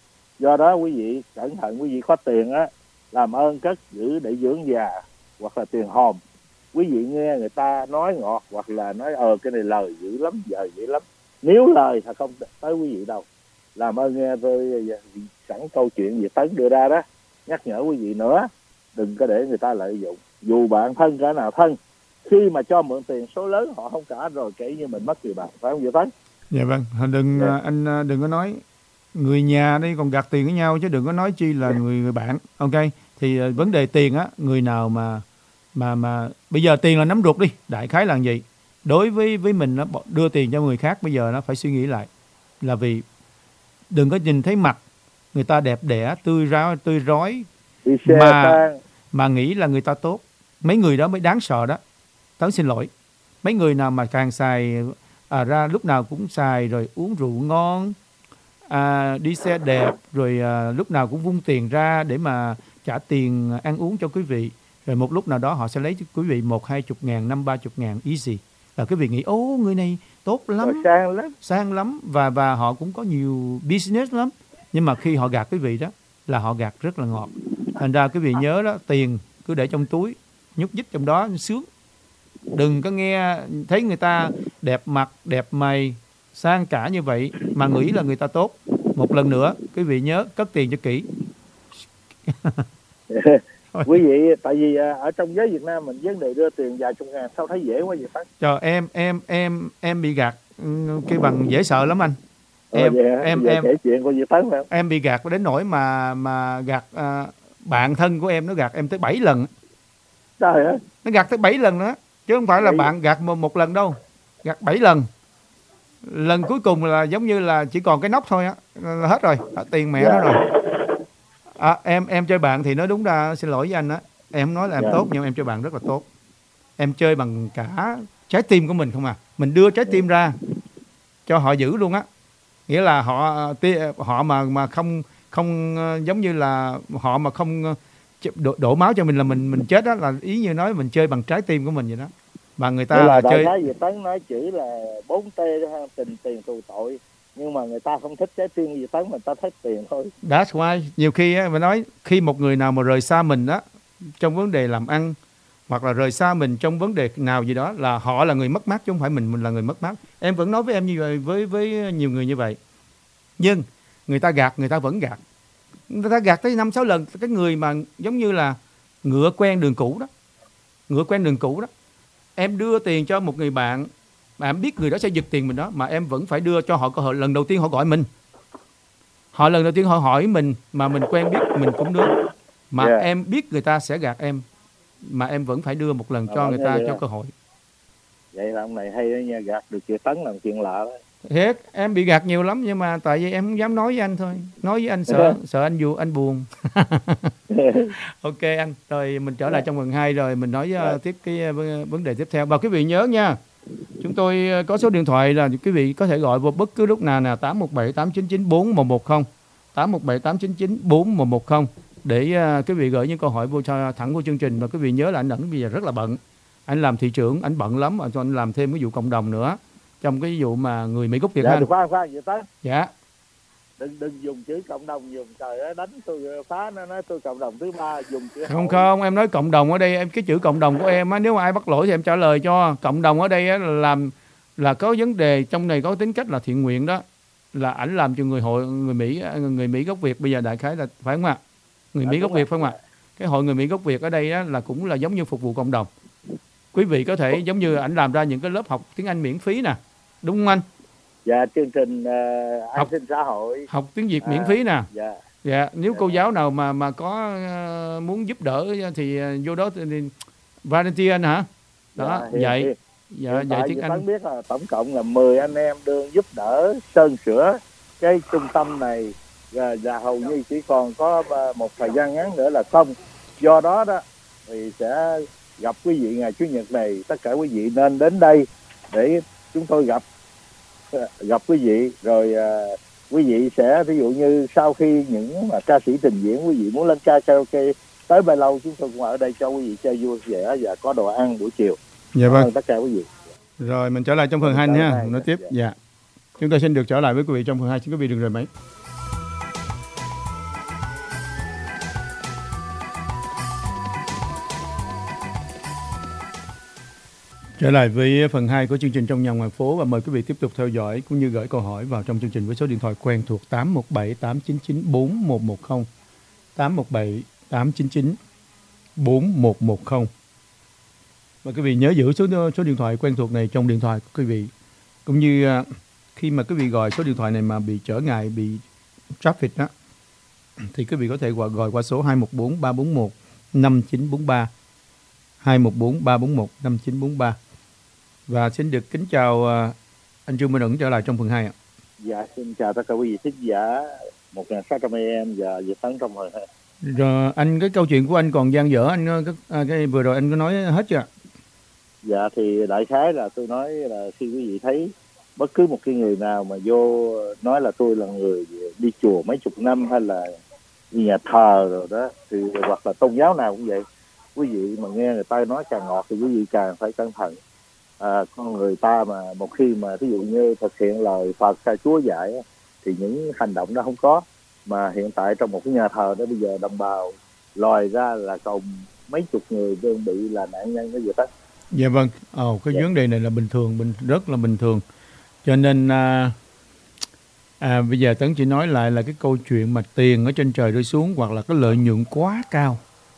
Do đó quý vị cẩn thận, quý vị có tiền á, làm ơn cất giữ để dưỡng già hoặc là tiền hòm. Quý vị nghe người ta nói ngọt hoặc là nói ờ cái này lời dữ lắm, giờ dữ lắm. Nếu lời thì không tới quý vị đâu. Làm ơn nghe tôi sẵn câu chuyện Việt Tấn đưa ra đó, nhắc nhở quý vị nữa, đừng có để người ta lợi dụng. Dù bạn thân cỡ nào thân, khi mà cho mượn tiền số lớn họ không trả rồi kể như mình mất người bạn, phải không Việt Tấn? Dạ vâng, đừng dạ. Anh đừng có nói người nhà đây còn gạt tiền với nhau, chứ đừng có nói chi là dạ. người người bạn. Ok, thì uh, vấn đề tiền á, người nào mà mà mà bây giờ tiền là nắm ruột đi, đại khái là gì? Đối với với mình nó đưa tiền cho người khác, bây giờ nó phải suy nghĩ lại, là vì đừng có nhìn thấy mặt người ta đẹp đẽ, tươi ráo, tươi rói mà mà nghĩ là người ta tốt. Mấy người đó mới đáng sợ đó. Tớ xin lỗi. Mấy người nào mà càng xài à, ra lúc nào cũng xài rồi uống rượu ngon, à, đi xe đẹp, rồi à, lúc nào cũng vung tiền ra để mà trả tiền ăn uống cho quý vị. Rồi một lúc nào đó họ sẽ lấy cho quý vị một hai chục ngàn, năm ba chục ngàn easy. Là quý vị nghĩ ô người này tốt lắm, rồi sang lắm, sang lắm và và họ cũng có nhiều business lắm. Nhưng mà khi họ gạt quý vị đó là họ gạt rất là ngọt. Thành ra quý vị nhớ đó, tiền cứ để trong túi, nhúc nhích trong đó sướng. Đừng có nghe thấy người ta đẹp mặt, đẹp mày, sang cả như vậy mà nghĩ là người ta tốt. Một lần nữa quý vị nhớ cất tiền cho kỹ. Quý vị, tại vì ở trong giới Việt Nam mình vấn đề đưa tiền vài chục ngàn sao thấy dễ quá vậy Phát? Trời, em em em em bị gạt cái bằng dễ sợ lắm anh. Em ờ, em em kể chuyện của Việt Tấn phải không? Em bị gạt đến nỗi mà mà gạt à, bạn thân của em nó gạt em tới bảy lần. Trời ơi. Nó gạt tới bảy lần nữa, chứ không phải là bạn gạt một, một lần đâu. Gạt bảy lần. Lần cuối cùng là giống như là chỉ còn cái nóc thôi á, là hết rồi, tiền mẹ nó rồi. À, em em chơi bạn thì nói đúng ra, xin lỗi với anh á, em không nói là em yeah. tốt, nhưng em chơi bạn rất là tốt. Em chơi bằng cả trái tim của mình không à. Mình đưa trái tim ra cho họ giữ luôn á. Nghĩa là họ họ mà mà không không giống như là họ mà không đổ, đổ máu cho mình là mình mình chết đó, là ý như nói mình chơi bằng trái tim của mình vậy đó. Mà người Thế ta là là đại chơi khái Việt Tấn nói chữ là bốn T đó ha, tình tiền tù tội, nhưng mà người ta không thích trái tim Việt Tấn, mà người ta thích tiền thôi. that's why nhiều khi á, mà nói khi một người nào mà rời xa mình đó trong vấn đề làm ăn, hoặc là rời xa mình trong vấn đề nào gì đó, là họ là người mất mát chứ không phải mình mình là người mất mát. Em vẫn nói với em như vậy, với với nhiều người như vậy. Nhưng người ta gạt, người ta vẫn gạt. Người ta gạt tới năm sáu lần. Cái người mà giống như là ngựa quen đường cũ đó, ngựa quen đường cũ đó. Em đưa tiền cho một người bạn mà em biết người đó sẽ giật tiền mình đó, mà em vẫn phải đưa cho họ cơ hội. Lần đầu tiên họ gọi mình, họ lần đầu tiên họ hỏi mình mà mình quen biết mình cũng được, mà Yeah. em biết người ta sẽ gạt em, mà em vẫn phải đưa một lần Ờ, cho người ta vậy cho là- cơ hội. Vậy là ông này hay đó nha, gạt được Việt Tấn làm chuyện lạ đó. Thiệt, em bị gạt nhiều lắm, nhưng mà tại vì em không dám nói với anh thôi. Nói với anh sợ sợ anh buồn, anh buồn. Ok anh, rồi mình trở lại trong phần hai rồi mình nói uh, tiếp cái uh, vấn đề tiếp theo. Và quý vị nhớ nha, chúng tôi uh, có số điện thoại là quý vị có thể gọi vào bất cứ lúc nào nè, tám một bảy tám chín chín bốn một một không, tám một bảy tám chín chín bốn một một không, để uh, quý vị gửi những câu hỏi vô cho thẳng vô chương trình. Và quý vị nhớ là anh Ẩn bây giờ rất là bận, anh làm thị trưởng, anh bận lắm, cho anh làm thêm cái vụ cộng đồng nữa, trong cái vụ mà người Mỹ gốc Việt Dạ, anh. được, khoan khoan Việt Tấn, Dạ. đừng đừng dùng chữ cộng đồng, dùng trời ơi đánh tôi phá, nó nói tôi cộng đồng thứ ba, dùng chữ Không hội. không, em nói cộng đồng ở đây, em cái chữ cộng đồng của em á, nếu mà ai bắt lỗi thì em trả lời cho. Cộng đồng ở đây á, là làm là có vấn đề trong này, có tính cách là thiện nguyện đó, là ảnh làm cho người hội người Mỹ người Mỹ gốc Việt bây giờ đại khái là phải không ạ? Người Dạ, Mỹ đúng gốc rồi. Việt phải không ạ? Cái hội người Mỹ gốc Việt ở đây á, là cũng là giống như phục vụ cộng đồng. Quý vị có thể giống như ảnh làm ra những cái lớp học tiếng Anh miễn phí nè, đúng không anh? Dạ, chương trình uh, an Học- sinh xã hội. Học tiếng Việt À. miễn phí nè. Dạ. Dạ, nếu cô giáo nào mà mà có ờ, muốn giúp đỡ thì ờ, vô đó thì, thì volunteer hả? Đó, Dạ, hiện- dạy hiện- dạ, hiện dạy tại tiếng Việt Anh. Tấn biết là tổng cộng là mười anh em đương giúp đỡ sơn sửa cái trung tâm này, và, và hầu như chỉ còn có ờ, một thời gian ngắn nữa là xong. Do đó đó thì sẽ gặp quý vị ngày Chủ nhật này, tất cả quý vị nên đến đây để chúng tôi gặp gặp quý vị, rồi à, quý vị sẽ ví dụ như sau khi những mà ca sĩ trình diễn, quý vị muốn lên ca karaoke tới bao lâu, chúng tôi cũng ở đây cho quý vị chơi vui vẻ và có đồ ăn buổi chiều. Dạ Cảm vâng. ơn tất cả quý vị. Rồi mình trở lại trong phần hai Phần nha, hai, nói tiếp. dạ. Dạ. Chúng ta xin được trở lại với quý vị trong phần hai, xin quý vị đừng rời máy. Trở lại với phần hai của chương trình Trong Nhà Ngoài Phố, và mời quý vị tiếp tục theo dõi cũng như gửi câu hỏi vào trong chương trình với số điện thoại quen thuộc tám một bảy tám chín chín bốn một một không, tám một bảy tám chín chín bốn một một không. Và quý vị nhớ giữ số số điện thoại quen thuộc này trong điện thoại của quý vị, cũng như à, khi mà quý vị gọi số điện thoại này mà bị trở ngại, bị traffic đó, thì quý vị có thể gọi gọi qua số hai một bốn ba bốn một năm chín bốn ba, hai một bốn ba bốn một năm chín bốn ba. Và xin được kính chào à, anh Trương Minh Ẩn trở lại trong phần hai ạ. Dạ, xin chào tất cả quý vị thính giả một nghìn sáu trăm a em và Việt Tấn trong phần hai. Rồi anh, cái câu chuyện của anh còn dang dở, anh cái, à, cái vừa rồi anh có nói hết chưa ạ? Dạ, thì đại khái là tôi nói là khi quý vị thấy bất cứ một cái người nào mà vô nói là tôi là người đi chùa mấy chục năm, hay là đi nhà thờ rồi đó, thì hoặc là tôn giáo nào cũng vậy, quý vị mà nghe người ta nói càng ngọt thì quý vị càng phải cẩn thận. À, con người ta mà một khi mà ví dụ như thực hiện lời Phật hay Chúa dạy á, thì những hành động đó không có. Mà hiện tại trong một cái nhà thờ đó bây giờ đồng bào lòi ra là còn mấy chục người đơn bị là nạn nhân cái gì đó. Dạ vâng, Ồ, cái Dạ. vấn đề này là bình thường, bình rất là bình thường. Cho nên à, à, bây giờ Tấn chỉ nói lại là cái câu chuyện mà tiền ở trên trời rơi xuống, hoặc là cái lợi nhuận quá cao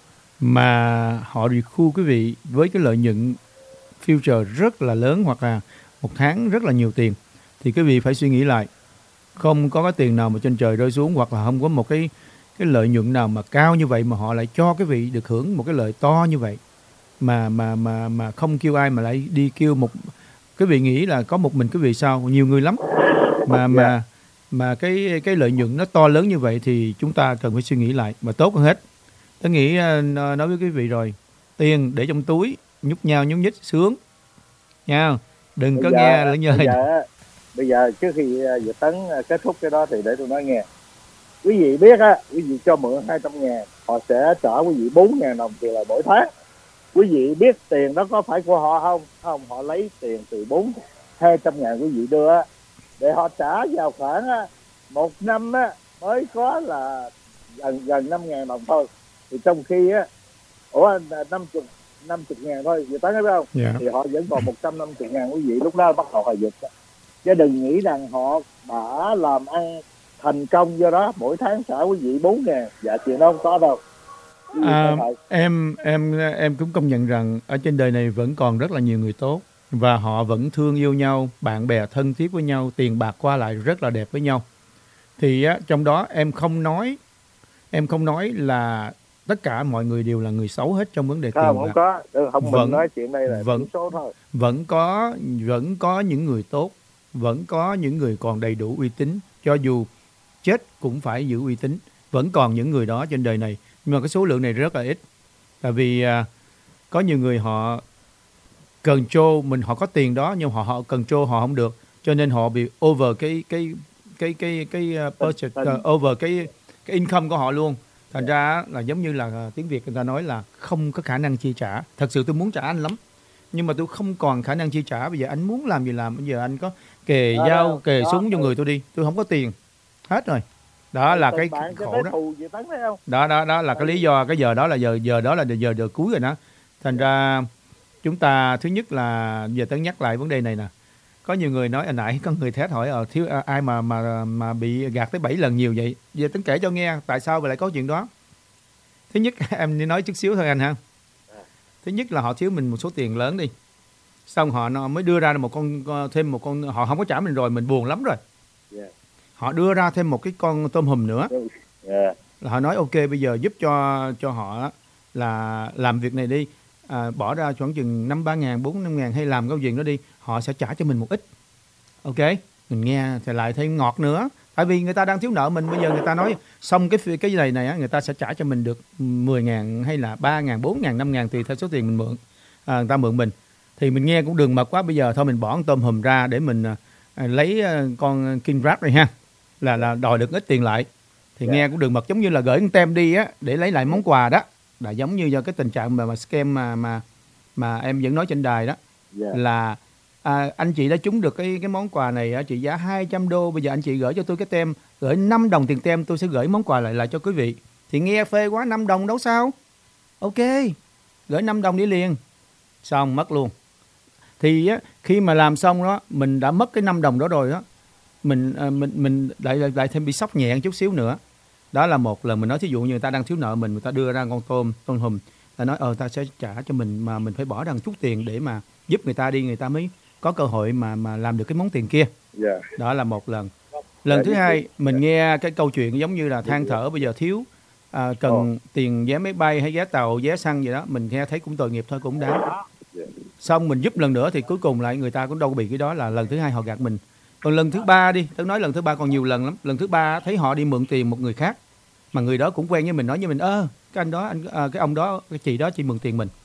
mà họ đi khu quý vị với cái lợi nhuận future rất là lớn, hoặc là một tháng rất là nhiều tiền, thì quý vị phải suy nghĩ lại. Không có cái tiền nào mà trên trời rơi xuống, hoặc là không có một cái cái lợi nhuận nào mà cao như vậy mà họ lại cho quý vị được hưởng một cái lợi to như vậy, mà mà mà mà không kêu ai mà lại đi kêu một. Quý vị nghĩ là có một mình quý vị sao? Nhiều người lắm mà mà mà cái cái lợi nhuận nó to lớn như vậy, thì chúng ta cần phải suy nghĩ lại và tốt hơn hết. Tôi nghĩ uh, nói với quý vị rồi, tiền để trong túi, nhúc nhao nhúc nhích sướng nha, đừng có Bây nghe giờ, lẫn nhời. bây giờ, bây giờ trước khi Việt Tấn kết thúc cái đó thì để tôi nói nghe. Quý vị biết á, quý vị cho mượn hai trăm ngàn, họ sẽ trả quý vị bốn ngàn đồng tiền là mỗi tháng. quý vị biết tiền đó có phải của họ không? Không, họ lấy tiền từ bốn hai trăm ngàn quý vị đưa á, để họ trả vào khoảng á, một năm á, mới có là gần gần năm ngàn đồng thôi. Thì trong khi á, ủa năm chục năm chục ngàn thôi, vậy thấy không? Yeah. Thì họ vẫn còn một trăm năm mươi ngàn quý vị, lúc đó bắt đầu họ giật. Chứ đừng nghĩ rằng họ đã làm ăn thành công do đó mỗi tháng trả quý vị bốn ngàn. Dạ chuyện đó không có đâu. À, em em em cũng công nhận rằng ở trên đời này vẫn còn rất là nhiều người tốt và họ vẫn thương yêu nhau, bạn bè thân thiết với nhau, tiền bạc qua lại rất là đẹp với nhau. Thì á, trong đó em không nói em không nói là tất cả mọi người đều là người xấu hết trong vấn đề tiền không, bạc. không có, không vẫn, mình nói chuyện đây là vẫn, số thôi. Vẫn có vẫn có những người tốt, vẫn có những người còn đầy đủ uy tín, cho dù chết cũng phải giữ uy tín. Vẫn còn những người đó trên đời này, nhưng mà cái số lượng này rất là ít. Tại vì à, có nhiều người họ control mình, họ có tiền đó nhưng họ họ control họ không được, cho nên họ bị over cái cái cái cái cái uh, budget, uh, over cái cái income của họ luôn. Thành ra là giống như là tiếng Việt người ta nói là không có khả năng chi trả. Thật sự tôi muốn trả anh lắm, nhưng mà tôi không còn khả năng chi trả. Bây giờ anh muốn làm gì làm, bây giờ anh có kề đó, dao kề đó, súng vô người tôi đi, tôi không có tiền hết rồi. Đó là cái khổ đó. Đó đó đó là cái lý do. Cái giờ đó là giờ giờ đó là giờ giờ cuối rồi đó. Thành ra chúng ta thứ nhất là giờ Tấn nhắc lại vấn đề này nè. Có nhiều người nói hồi nãy có người thét hỏi ờ thiếu ai mà mà mà bị gạt tới bảy lần nhiều vậy. Giờ Tấn kể cho nghe tại sao lại có chuyện đó. Thứ nhất em đi nói chút xíu thôi anh ha. Thứ nhất là họ thiếu mình một số tiền lớn đi. Xong họ nó mới đưa ra một con thêm một con, họ không có trả mình rồi, mình buồn lắm rồi. Yeah. Họ đưa ra thêm một cái con tôm hùm nữa. Yeah. Là họ nói ok bây giờ giúp cho cho họ là làm việc này đi, à, bỏ ra khoảng chừng năm ba ngàn, bốn năm ngàn hay làm câu chuyện đó đi, họ sẽ trả cho mình một ít. Ok, mình nghe thì lại thêm ngọt nữa. Tại vì người ta đang thiếu nợ mình, bây giờ người ta nói xong cái cái này này người ta sẽ trả cho mình được mười ngàn hay là ba ngàn, bốn ngàn, năm ngàn tùy theo số tiền mình mượn, à, người ta mượn mình. Thì mình nghe cũng đường mật quá, bây giờ thôi mình bỏ con tôm hùm ra để mình à, lấy con King Crab này ha, là là đòi được ít tiền lại. Thì yeah. Nghe cũng đường mật, giống như là gửi con tem đi á để lấy lại món quà đó, là giống như do cái tình trạng mà, mà scam mà mà mà em vẫn nói trên đài đó. Yeah. Là à, anh chị đã trúng được cái cái món quà này trị giá hai trăm đô, bây giờ anh chị gửi cho tôi cái tem, gửi năm đồng tiền tem, tôi sẽ gửi món quà lại lại cho quý vị. Thì nghe phê quá, năm đồng đâu sao, ok gửi năm đồng đi liền, xong mất luôn. Thì á, khi mà làm xong đó mình đã mất cái năm đồng đó rồi đó, mình à, mình mình lại, lại lại thêm bị sốc nhẹ một chút xíu nữa. Đó là một lần mình nói thí dụ như người ta đang thiếu nợ mình, người ta đưa ra con tôm tôm hùm, ta nói ờ ta sẽ trả cho mình mà mình phải bỏ ra một chút tiền để mà giúp người ta đi, người ta mới có cơ hội mà mà làm được cái món tiền kia. Yeah. Đó là một lần. Lần yeah, thứ hai yeah. Mình nghe cái câu chuyện giống như là than thở bây giờ thiếu à, cần oh. tiền vé máy bay hay vé tàu, vé xăng gì đó, mình nghe thấy cũng tội nghiệp thôi, cũng đáng. Yeah. Xong mình giúp lần nữa thì cuối cùng lại người ta cũng đâu có bị cái đó, là lần thứ hai họ gạt mình. Còn lần thứ ba đi, tôi nói lần thứ ba còn nhiều lần lắm. Lần thứ ba thấy họ đi mượn tiền một người khác, mà người đó cũng quen với mình, nói với mình ơ cái anh đó anh à, cái ông đó cái chị đó chỉ mượn tiền mình,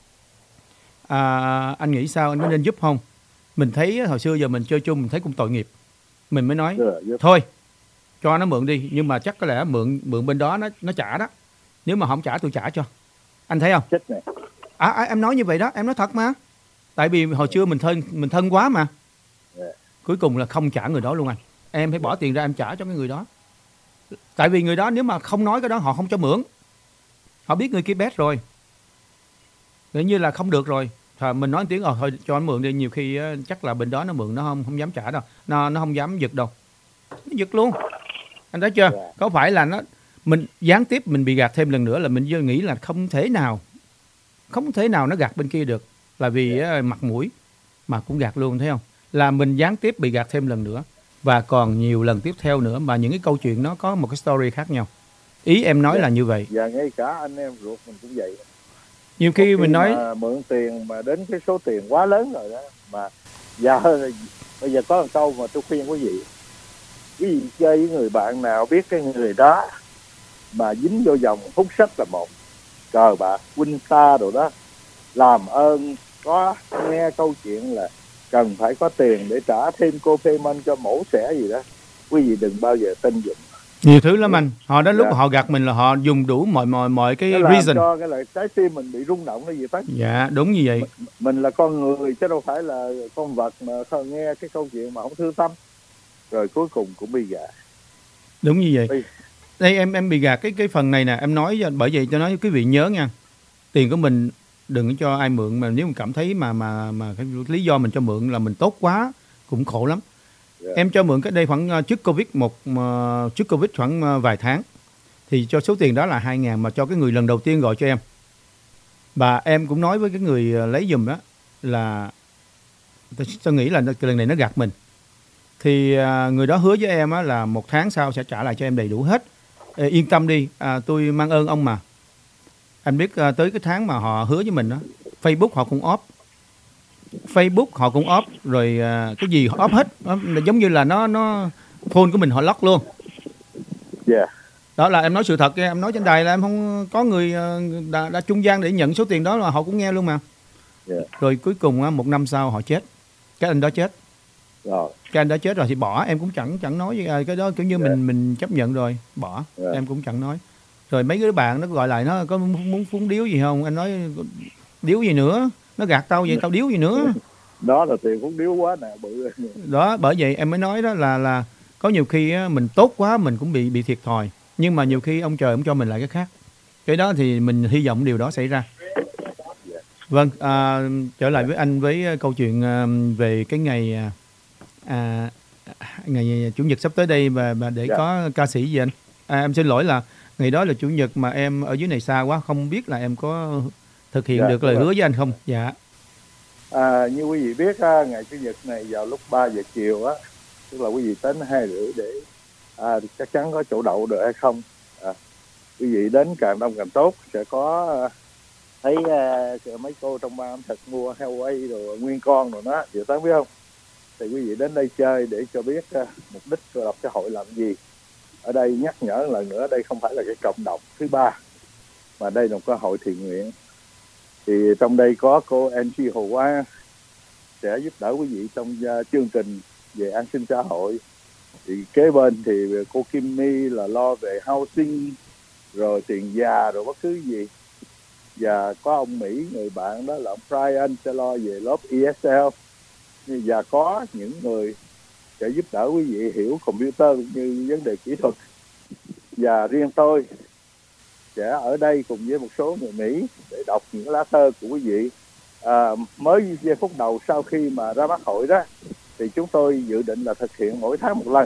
à, anh nghĩ sao, anh có nên giúp không? Mình thấy hồi xưa giờ mình chơi chung mình thấy cũng tội nghiệp, mình mới nói thôi cho nó mượn đi, nhưng mà chắc có lẽ mượn mượn bên đó nó nó trả đó, nếu mà không trả tôi trả cho, anh thấy không? À, à em nói như vậy đó, em nói thật mà, tại vì hồi xưa mình thân mình thân quá mà. Cuối cùng là không trả người đó luôn anh, em phải bỏ tiền ra em trả cho cái người đó. Tại vì người đó nếu mà không nói cái đó họ không cho mượn, họ biết người kia bét rồi, tự như là không được rồi. Thôi mình nói tiếng ờ thôi cho anh mượn đi, nhiều khi uh, chắc là bên đó nó mượn nó không không dám trả đâu, nó nó không dám giật đâu, nó giật luôn, anh thấy chưa? Yeah. Có phải là nó mình gián tiếp mình bị gạt thêm lần nữa, là mình nghĩ là không thể nào không thể nào nó gạt bên kia được, là vì yeah. uh, mặt mũi mà cũng gạt luôn, thấy không? Là mình gián tiếp bị gạt thêm lần nữa, và còn nhiều lần tiếp theo nữa, mà những cái câu chuyện nó có một cái story khác nhau. Ý em nói yeah. là như vậy. Dạ yeah, ngay cả anh em ruột mình cũng vậy. Nhiều khi, khi mình nói mượn tiền mà đến cái số tiền quá lớn rồi đó, mà giờ bây giờ có một câu mà tôi khuyên quý vị, quý vị chơi với người bạn nào biết cái người đó mà dính vô dòng hút sách là một, cờ bạc, huynh ta đồ đó, làm ơn có nghe câu chuyện là cần phải có tiền để trả thêm cô payment cho mổ xẻ gì đó, quý vị đừng bao giờ tin dụng. Nhiều thứ lắm anh. Họ đến lúc Dạ. họ gạt mình là họ dùng đủ mọi mọi mọi cái Nó làm reason. cho cái lại trái tim mình bị rung động cái gì đó. Dạ, đúng như vậy. Mình là con người chứ đâu phải là con vật mà không nghe cái câu chuyện mà không thương tâm, rồi cuối cùng cũng bị gạt. Đúng như vậy. Vì- Đây em em bị gạt cái cái phần này nè, em nói bởi vậy cho nói quý vị nhớ nha. Tiền của mình đừng cho ai mượn, mà nếu mình cảm thấy mà mà mà cái lý do mình cho mượn là mình tốt quá cũng khổ lắm. Dạ. Em cho mượn cái đây khoảng uh, trước Covid một uh, trước Covid khoảng uh, vài tháng thì cho số tiền đó là hai ngàn mà cho cái người lần đầu tiên gọi cho em. Và em cũng nói với cái người uh, lấy giùm đó là tôi, tôi nghĩ là lần này nó gạt mình. Thì uh, người đó hứa với em á, là một tháng sau sẽ trả lại cho em đầy đủ hết. Ê, yên tâm đi, à, tôi mang ơn ông mà. Anh biết uh, tới cái tháng mà họ hứa với mình đó, Facebook họ cũng off. Facebook họ cũng off rồi, uh, cái gì họ off hết. Nó, giống như là nó nó phone của mình họ lock luôn. Dạ. Đó là em nói sự thật, em nói trên đài là em không có người uh, đã, đã trung gian để nhận số tiền đó, là họ cũng nghe luôn mà. Dạ. Rồi cuối cùng uh, một năm sau họ chết. Cái anh đó chết. Rồi. Cái anh đó chết rồi thì bỏ, em cũng chẳng chẳng nói gì, cái đó kiểu như Yeah. mình mình chấp nhận rồi, bỏ. Yeah. Em cũng chẳng nói. Rồi mấy đứa bạn nó gọi lại, nó có muốn, muốn phúng điếu gì không? Anh nói điếu gì nữa, nó gạt tao vậy tao điếu gì nữa. Đó là tiền phúng điếu quá nè, bự. Đó, bởi vậy em mới nói đó là là có nhiều khi á, mình tốt quá mình cũng bị bị thiệt thòi, nhưng mà nhiều khi ông trời ông cho mình lại cái khác. Cái đó thì mình hy vọng điều đó xảy ra. Vâng, à, trở lại với anh với câu chuyện à, về cái ngày à, ngày chủ nhật sắp tới đây, và, và để Dạ. có ca sĩ gì anh? À, em xin lỗi là ngày đó là chủ nhật mà em ở dưới này xa quá, không biết là em có thực hiện Dạ, được lời đúng hứa rồi. với anh không? Dạ. À, như quý vị biết á, ngày chủ nhật này vào lúc ba giờ chiều á, tức là quý vị đến hai rưỡi để à, chắc chắn có chỗ đậu được hay không. À, quý vị đến càng đông càng tốt, sẽ có à, thấy à, mấy cô trong ban ẩm thực mua heo quay rồi nguyên con rồi đó, dự toán biết không? Thì quý vị đến đây chơi để cho biết à, mục đích cơ độc xã hội làm gì. Ở đây nhắc nhở lần nữa, đây không phải là cái cộng đồng thứ ba, mà đây là một cái hội thiện nguyện. Thì trong đây có cô Angie Hồ Quang sẽ giúp đỡ quý vị trong uh, chương trình về an sinh xã hội. Thì kế bên thì cô Kim My là lo về housing, rồi tiền già, rồi bất cứ gì. Và có ông Mỹ, người bạn đó là ông Brian, sẽ lo về lớp E S L. Và có những người sẽ giúp đỡ quý vị hiểu computer như vấn đề kỹ thuật. Và riêng tôi sẽ ở đây cùng với một số người Mỹ để đọc những lá thơ của quý vị. À, mới giây phút đầu sau khi mà ra mắt hội đó, thì chúng tôi dự định là thực hiện mỗi tháng một lần.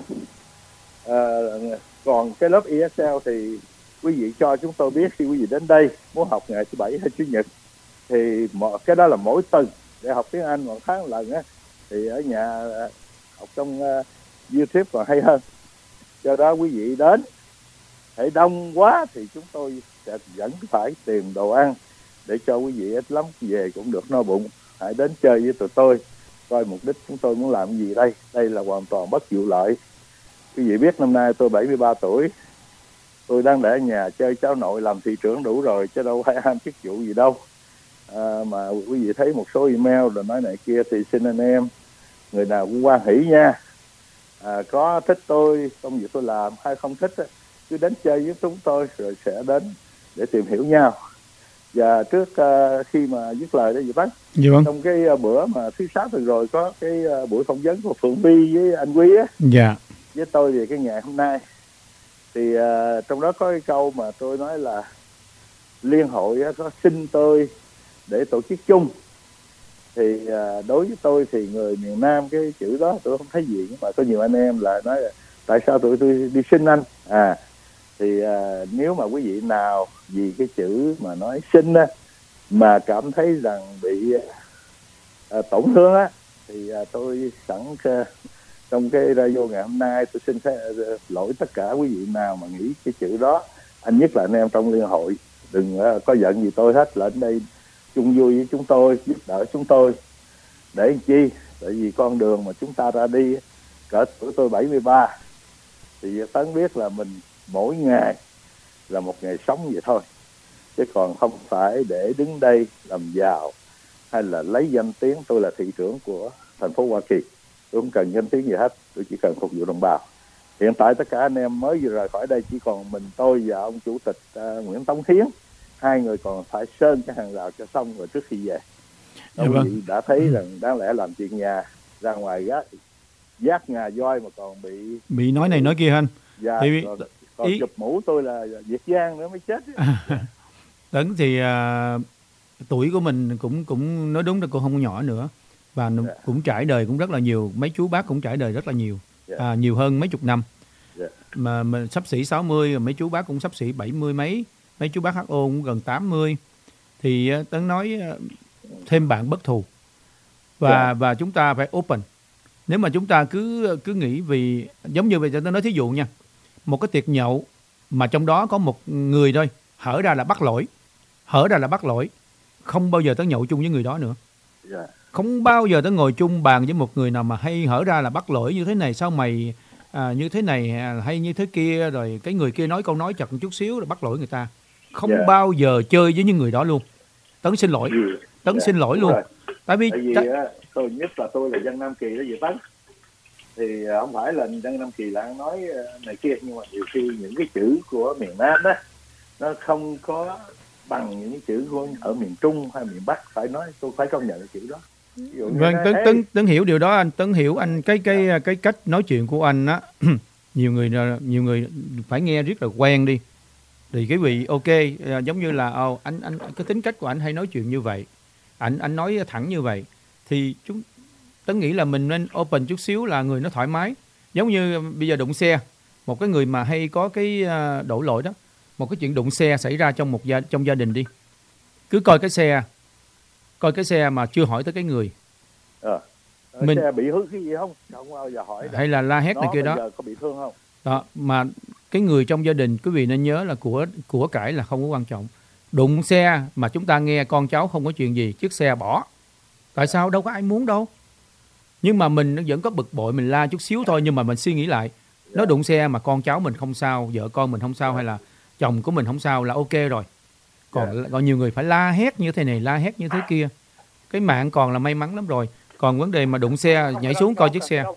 À, còn cái lớp E S L thì quý vị cho chúng tôi biết khi quý vị đến đây muốn học ngày thứ bảy hay chủ nhật, thì cái đó là mỗi tuần để học tiếng Anh một tháng một lần á, thì ở nhà học trong uh, YouTube còn hay hơn. Do đó quý vị đến, hãy đông quá thì chúng tôi sẽ vẫn phải tìm đồ ăn để cho quý vị ít lắm về cũng được no bụng. Hãy đến chơi với tụi tôi, coi mục đích chúng tôi muốn làm gì đây. Đây là hoàn toàn bất vụ lợi. Quý vị biết năm nay tôi bảy mươi ba tuổi, tôi đang để ở nhà chơi cháu nội làm thị trưởng đủ rồi, chứ đâu phải ham chức vụ gì đâu. À, mà quý vị thấy một số email rồi nói này kia thì xin anh em người nào cũng hoan hỷ nha. À, có thích tôi công việc tôi làm hay không thích cứ đến chơi với chúng tôi rồi sẽ đến để tìm hiểu nhau. Và trước uh, khi mà dứt lời đó gì bác, Dạ vâng. trong cái uh, bữa mà thứ sáu tuần rồi có cái uh, buổi phỏng vấn của Phượng Vi với anh Quý á, Dạ. với tôi về cái ngày hôm nay, thì uh, trong đó có cái câu mà tôi nói là liên hội á, có xin tôi để tổ chức chung. Thì uh, đối với tôi thì người miền Nam cái chữ đó tôi không thấy gì, nhưng mà có nhiều anh em lại nói là tại sao tụi tôi đi xin anh. À thì uh, nếu mà quý vị nào vì cái chữ mà nói xin á mà cảm thấy rằng bị uh, tổn thương á, thì uh, tôi sẵn uh, trong cái radio ngày hôm nay tôi xin phép uh, lỗi tất cả quý vị nào mà nghĩ cái chữ đó. Anh nhất là anh em trong liên hội đừng uh, có giận gì tôi hết, là đến đây chung vui với chúng tôi, giúp đỡ chúng tôi. Để làm chi? Tại vì con đường mà chúng ta ra đi, cỡ tuổi tôi bảy mươi ba, thì Tấn biết là mình mỗi ngày là một ngày sống vậy thôi. Chứ còn không phải để đứng đây làm giàu hay là lấy danh tiếng tôi là thị trưởng của thành phố Hoa Kỳ. Tôi không cần danh tiếng gì hết, tôi chỉ cần phục vụ đồng bào. Hiện tại tất cả anh em mới vừa rời khỏi đây chỉ còn mình tôi và ông chủ tịch uh, Nguyễn Tống Hiến, hai người còn phải sơn cái hàng rào cho xong rồi trước khi về. Dạ Ông vâng. vị đã thấy rằng đáng lẽ làm chuyện nhà ra ngoài gác giác nhà voi mà còn bị bị nói này nói kia anh. dạ, Thì còn, còn ý- chụp mũ tôi là Việt Giang nữa mới chết. Tấn thì à, tuổi của mình cũng cũng nói đúng là cũng không nhỏ nữa, và nó Dạ. cũng trải đời cũng rất là nhiều, mấy chú bác cũng trải đời rất là nhiều, Dạ. à, nhiều hơn mấy chục năm. Dạ. Mà mình sắp xỉ sáu mươi, rồi mấy chú bác cũng sắp xỉ bảy mươi mấy, mấy chú bác hát o cũng gần tám mươi. Thì à, Tấn nói à, thêm bạn bất thù, và Dạ. và chúng ta phải open. Nếu mà chúng ta cứ cứ nghĩ vì giống như vậy, tôi nói thí dụ nha, một cái tiệc nhậu mà trong đó có một người thôi hở ra là bắt lỗi, hở ra là bắt lỗi, không bao giờ Tấn nhậu chung với người đó nữa. Dạ. Không bao giờ Tấn ngồi chung bàn với một người nào mà hay hở ra là bắt lỗi như thế này, sao mày à, như thế này à, hay như thế kia, rồi cái người kia nói câu nói chật một chút xíu rồi bắt lỗi người ta. Không Dạ. bao giờ chơi với những người đó luôn. Tấn xin lỗi, Tấn Dạ, xin lỗi đúng luôn. rồi. Tại vì Tại vì ta- á, tôi nhất là tôi là dân Nam Kỳ đó vậy Tấn, thì à, không phải là dân Nam Kỳ là ăn nói à, này kia, nhưng mà nhiều khi những cái chữ của miền Nam đó nó không có bằng những cái chữ của ở miền Trung hay miền Bắc, phải nói tôi phải công nhận cái chữ đó. Ví dụ như Vâng, nó Tấn, thế- Tấn, Tấn hiểu điều đó anh. Tấn hiểu anh cái cái cái cách nói chuyện của anh á. nhiều người nhiều người phải nghe rất là quen đi. Thì cái vị ok, à, giống như là oh, anh anh cái tính cách của anh hay nói chuyện như vậy, anh anh nói thẳng như vậy, thì chúng Tấn nghĩ là mình nên open chút xíu, là người nó thoải mái. Giống như bây giờ đụng xe, một cái người mà hay có cái à, đổ lỗi đó, một cái chuyện đụng xe xảy ra trong một gia trong gia đình đi, cứ coi cái xe, coi cái xe mà chưa hỏi tới cái người, Ờ. Ở Mình- xe bị hư cái gì không? Không bao giờ hỏi. hay là la hét nó này kia bây đó. giờ có bị thương không? Đó, mà cái người trong gia đình quý vị nên nhớ là của của cải là không có quan trọng. Đụng xe mà chúng ta nghe con cháu không có chuyện gì, chiếc xe bỏ. Tại sao? Đâu có ai muốn đâu. Nhưng mà mình nó vẫn có bực bội, mình la chút xíu thôi, nhưng mà mình suy nghĩ lại, nó đụng xe mà con cháu mình không sao, vợ con mình không sao, hay là chồng của mình không sao là ok rồi. Còn còn nhiều người phải la hét như thế này, la hét như thế kia. Cái mạng còn là may mắn lắm rồi. Còn vấn đề mà đụng xe, nhảy xuống coi chiếc xe.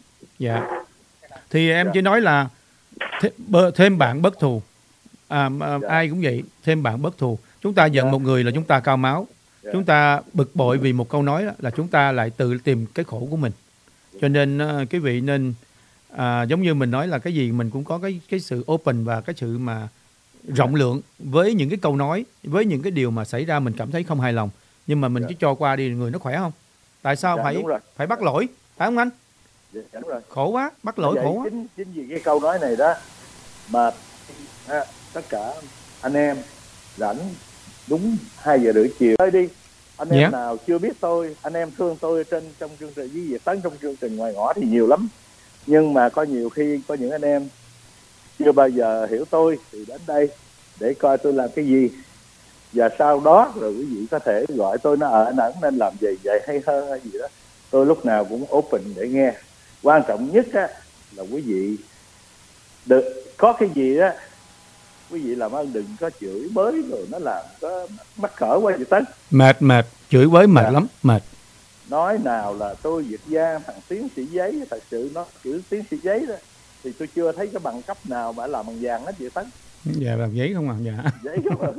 Dạ. Thì em chỉ nói là th- bơ- thêm bạn bất thù. À, à, Dạ. ai cũng vậy, thêm bạn bất thù. Chúng ta giận Dạ. một người là chúng ta cao máu. Dạ. Chúng ta bực bội vì một câu nói đó, là chúng ta lại tự tìm cái khổ của mình. Cho nên uh, cái vị nên à, giống như mình nói là cái gì mình cũng có cái cái sự open và cái sự mà rộng lượng với những cái câu nói, với những cái điều mà xảy ra mình cảm thấy không hài lòng, nhưng mà mình Dạ. cứ cho qua đi, người nó khỏe không? Tại sao Dạ, phải đúng rồi. phải bắt lỗi, phải không anh? Dạ, đúng rồi. Khổ quá, bắt lỗi Vậy khổ quá. chính, chính vì cái câu nói này đó mà à, tất cả anh em rảnh đúng hai giờ rưỡi chiều tới đi. Anh em Dạ. nào chưa biết tôi, anh em thương tôi trên trong chương trình với Việt Tấn trong chương trình ngoài ngõ thì nhiều lắm. Nhưng mà có nhiều khi có những anh em chưa bao giờ hiểu tôi thì đến đây để coi tôi làm cái gì. Và sau đó rồi quý vị có thể gọi tôi nó ở ẩn nên làm gì vậy hay hơn hay gì đó. Tôi lúc nào cũng open để nghe. Quan trọng nhất á, là quý vị được có cái gì đó, quý vị làm ơn đừng có chửi bới rồi nó làm có mắc cỡ quá vậy Tấn. Mệt mệt, chửi bới mệt Dạ. lắm, mệt. Nói nào là tôi Việt Giang, thằng tiến sĩ giấy, thật sự nó chữ tiến sĩ giấy đó thì tôi chưa thấy cái bằng cấp nào mà làm bằng vàng hết vậy Tấn. Dạ, làm giấy không à? Dạ. Giấy không à.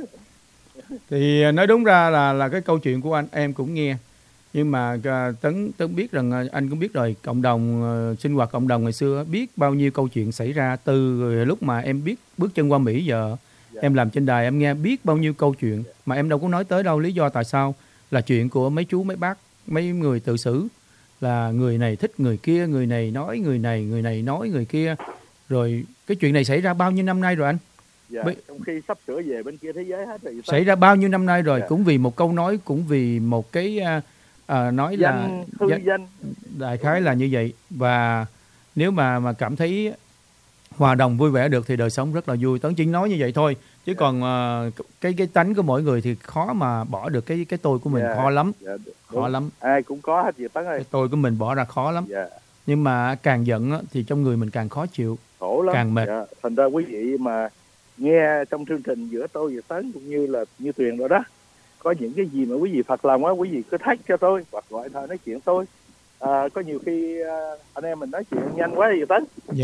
Thì nói đúng ra là là cái câu chuyện của anh em cũng nghe, nhưng mà à, Tấn Tấn biết rằng à, anh cũng biết rồi, cộng đồng à, sinh hoạt cộng đồng ngày xưa biết bao nhiêu câu chuyện xảy ra từ lúc mà em biết bước chân qua Mỹ giờ. Dạ. Em làm trên đài em nghe biết bao nhiêu câu chuyện mà em đâu có nói tới đâu. Lý do tại sao là chuyện của mấy chú mấy bác, mấy người tự xử, là người này thích người kia, người này nói người này, người này nói người kia. Rồi cái chuyện này xảy ra bao nhiêu năm nay rồi anh? Dạ, Bây- trong khi sắp sửa về bên kia thế giới hết rồi vậy Tấn. Xảy ra bao nhiêu năm nay rồi, Dạ. cũng vì một câu nói, cũng vì một cái à, à, nói là Danh, hư danh- danh. đại khái là như vậy. Và nếu mà mà cảm thấy hòa đồng vui vẻ được thì đời sống rất là vui. Tấn chỉ nói như vậy thôi, chứ còn à, cái cái tánh của mỗi người thì khó mà bỏ được cái cái tôi của mình. Dạ. Khó lắm, Dạ, khó đúng. lắm. Ai cũng có hết vậy Tấn ơi. Cái tôi của mình bỏ ra khó lắm. Dạ, Nhưng mà càng giận á, thì trong người mình càng khó chịu. khổ lắm. Càng mệt. Dạ. Thành ra quý vị mà nghe trong chương trình giữa tôi và Tấn cũng như là như Tuyền rồi đó, có những cái gì mà quý vị phật lòng á, quý vị cứ thách cho tôi hoặc gọi thôi nói chuyện tôi. À, có nhiều khi à, anh em mình nói chuyện nhanh quá vậy Tấn. Dạ.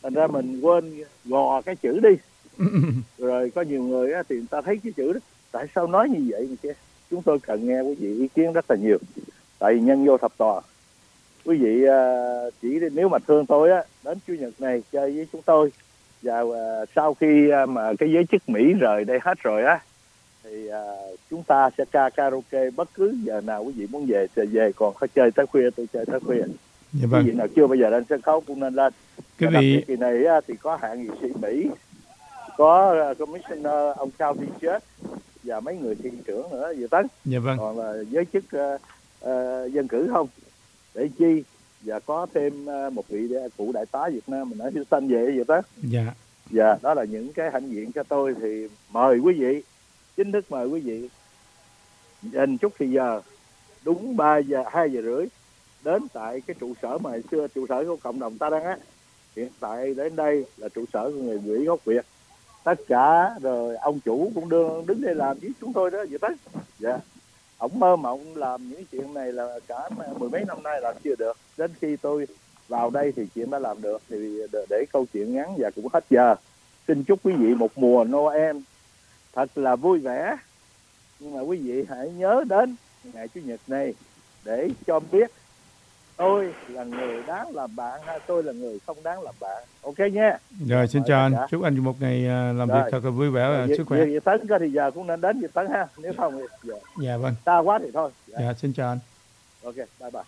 thành ra mình quên gò cái chữ đi. Rồi có nhiều người á, thì người ta thấy cái chữ đó, tại sao nói như vậy mà kia. Chúng tôi cần nghe quý vị ý kiến rất là nhiều, tại vì nhân vô thập tòa. Quý vị uh, chỉ nếu mà thương tôi á, đến Chủ nhật này chơi với chúng tôi, và uh, sau khi uh, mà cái giới chức Mỹ rời đây hết rồi á, thì uh, chúng ta sẽ ca karaoke bất cứ giờ nào quý vị muốn về thì về, còn có chơi tới khuya tôi chơi tới khuya. Dạ vâng. Quý vị nào chưa bao giờ lên sân khấu cũng nên lên. Quý Và vị đặc biệt kỳ này á, thì có hạng nghị sĩ Mỹ, có uh, commissioner ông Calvin Church và mấy người thị trưởng nữa, Dự Tấn. Dạ vâng. Còn là giới chức uh, uh, dân cử không để chi, và có thêm uh, một vị cụ đại tá Việt Nam mình ở Houston về vậy đó. Dạ. Dạ, đó là những cái hãnh diện cho tôi, thì mời quý vị, chính thức mời quý vị dành chút thì giờ đúng ba giờ hai giờ rưỡi đến tại cái trụ sở mà hồi xưa trụ sở của cộng đồng ta đang á. Hiện tại đến đây là trụ sở của người Mỹ gốc Việt. Tất cả rồi ông chủ cũng đứng đứng đây làm với chúng tôi đó vậy đó. Dạ. Ông mơ mộng làm những chuyện này là cả mười mấy năm nay làm chưa được. Đến khi tôi vào đây thì chuyện đã làm được, thì để câu chuyện ngắn và cũng hết giờ. Xin chúc quý vị một mùa Noel thật là vui vẻ. Nhưng mà quý vị hãy nhớ đến ngày Chủ nhật này để cho biết tôi là người đáng làm bạn hay tôi là người không đáng làm bạn. Ok nha. Rồi, xin chào anh. Chúc anh một ngày làm rồi. việc thật là vui vẻ và Việt, sức khỏe. Việt Tấn có thì giờ cũng nên đến Việt Tấn ha. Nếu không thì giờ. Dạ vâng. Xa quá thì thôi. Dạ, dạ xin chào anh. Ok, bye bye.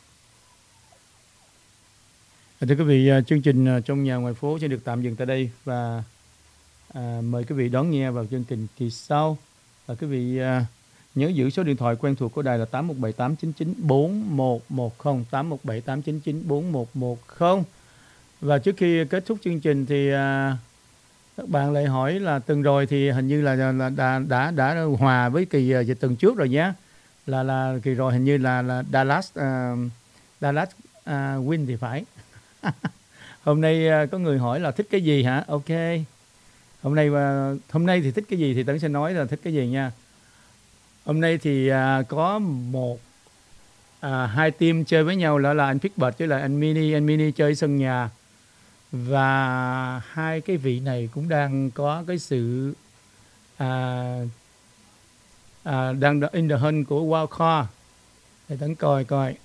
Thưa quý vị, chương trình Trong Nhà Ngoài Phố sẽ được tạm dừng tại đây, và à, mời quý vị đón nghe vào chương trình kỳ sau. Và quý vị à, nhớ giữ số điện thoại quen thuộc của đài là tám một bảy tám chín chín bốn một một không, tám một bảy tám chín chín bốn một một không. Và trước khi kết thúc chương trình thì à, các bạn lại hỏi là tuần rồi thì hình như là, là đã, đã đã hòa với kỳ uh, tuần trước rồi nhé. Là là kỳ rồi hình như là, là Dallas uh, Dallas uh, win thì phải. Hôm nay uh, có người hỏi là thích cái gì hả? Ok. Hôm nay uh, hôm nay thì thích cái gì thì Tấn sẽ nói là thích cái gì nha. Hôm nay thì uh, có một uh, hai team chơi với nhau, là là anh Pickbert với lại anh Mini. Anh Mini chơi sân nhà. Và hai cái vị này cũng đang có cái sự à, à, đang in the hunt của wildcard. Để Tấn coi coi.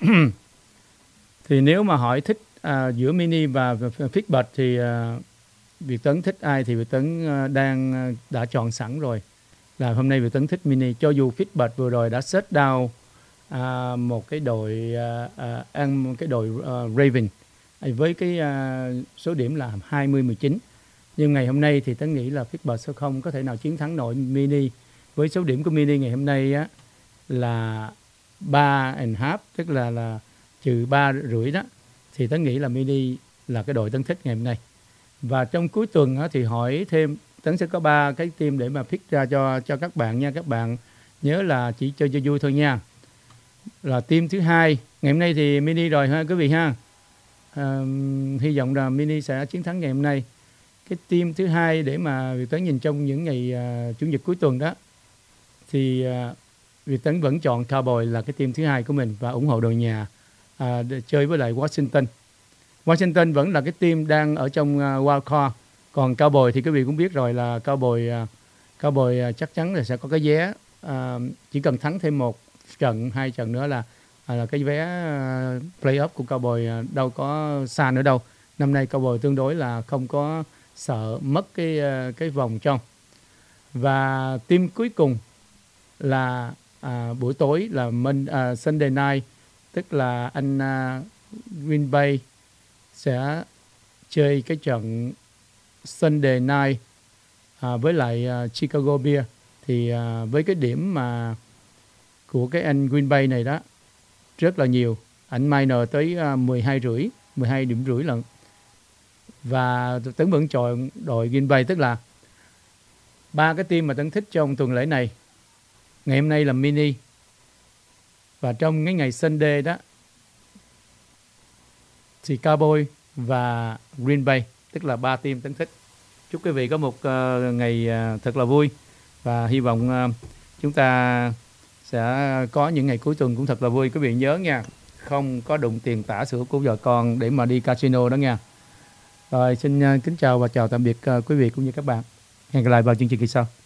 Thì nếu mà hỏi thích à, giữa Mini và Pickbert thì à, Việt Tấn thích ai thì Việt Tấn à, đang đã chọn sẵn rồi. Là hôm nay Việt Tấn thích Mini, cho dù Pickbert vừa rồi đã set down à, một cái đội à, à, cái đội uh, Raven với cái uh, số điểm là hai mươi mười chín. Nhưng ngày hôm nay thì Tấn nghĩ là Pickbert sẽ không có thể nào chiến thắng nổi Mini. Với số điểm của Mini ngày hôm nay á, là ba and half, tức là là trừ ba rưỡi đó, thì Tấn nghĩ là Mini là cái đội Tấn thích ngày hôm nay. Và trong cuối tuần á, thì hỏi thêm, Tấn sẽ có ba cái team để mà pick ra cho cho các bạn nha. Các bạn nhớ là chỉ chơi cho vui thôi nha. Là team thứ hai ngày hôm nay thì Mini rồi ha quý vị ha. À, hy vọng là Mini sẽ chiến thắng ngày hôm nay. Cái team thứ hai để mà Việt Tấn nhìn trong những ngày uh, chủ nhật cuối tuần đó, thì uh, Việt Tấn vẫn chọn Cowboy là cái team thứ hai của mình và ủng hộ đội nhà uh, chơi với lại Washington. Washington vẫn là cái team đang ở trong uh, wildcard. Còn Cowboy thì quý vị cũng biết rồi là Cowboy uh, Cowboy uh, chắc chắn là sẽ có cái vé, uh, chỉ cần thắng thêm một trận hai trận nữa là là cái vé uh, playoff của Cowboy uh, đâu có xa nữa đâu. Năm nay Cowboy tương đối là không có sợ mất cái uh, cái vòng trong. Và team cuối cùng là uh, buổi tối là Mon, uh, Sunday night, tức là anh uh, Green Bay sẽ chơi cái trận Sunday night uh, với lại uh, Chicago Bears. Thì uh, với cái điểm mà của cái anh Green Bay này đó rất là nhiều, ảnh minor tới uh, mười hai rưỡi, mười hai điểm rưỡi lận. Và Tấn vẫn chọn đội Green Bay, tức là ba cái team mà Tấn thích trong tuần lễ này. Ngày hôm nay là Mini, và trong cái ngày Sunday đó thì Cowboy và Green Bay, tức là ba team Tấn thích. Chúc quý vị có một uh, ngày uh, thật là vui, và hy vọng uh, chúng ta sẽ có những ngày cuối tuần cũng thật là vui. Quý vị nhớ nha, không có đụng tiền tả sữa của vợ con để mà đi casino đó nha. Rồi xin uh, kính chào và chào tạm biệt uh, quý vị cũng như các bạn. Hẹn gặp lại vào chương trình kỳ sau.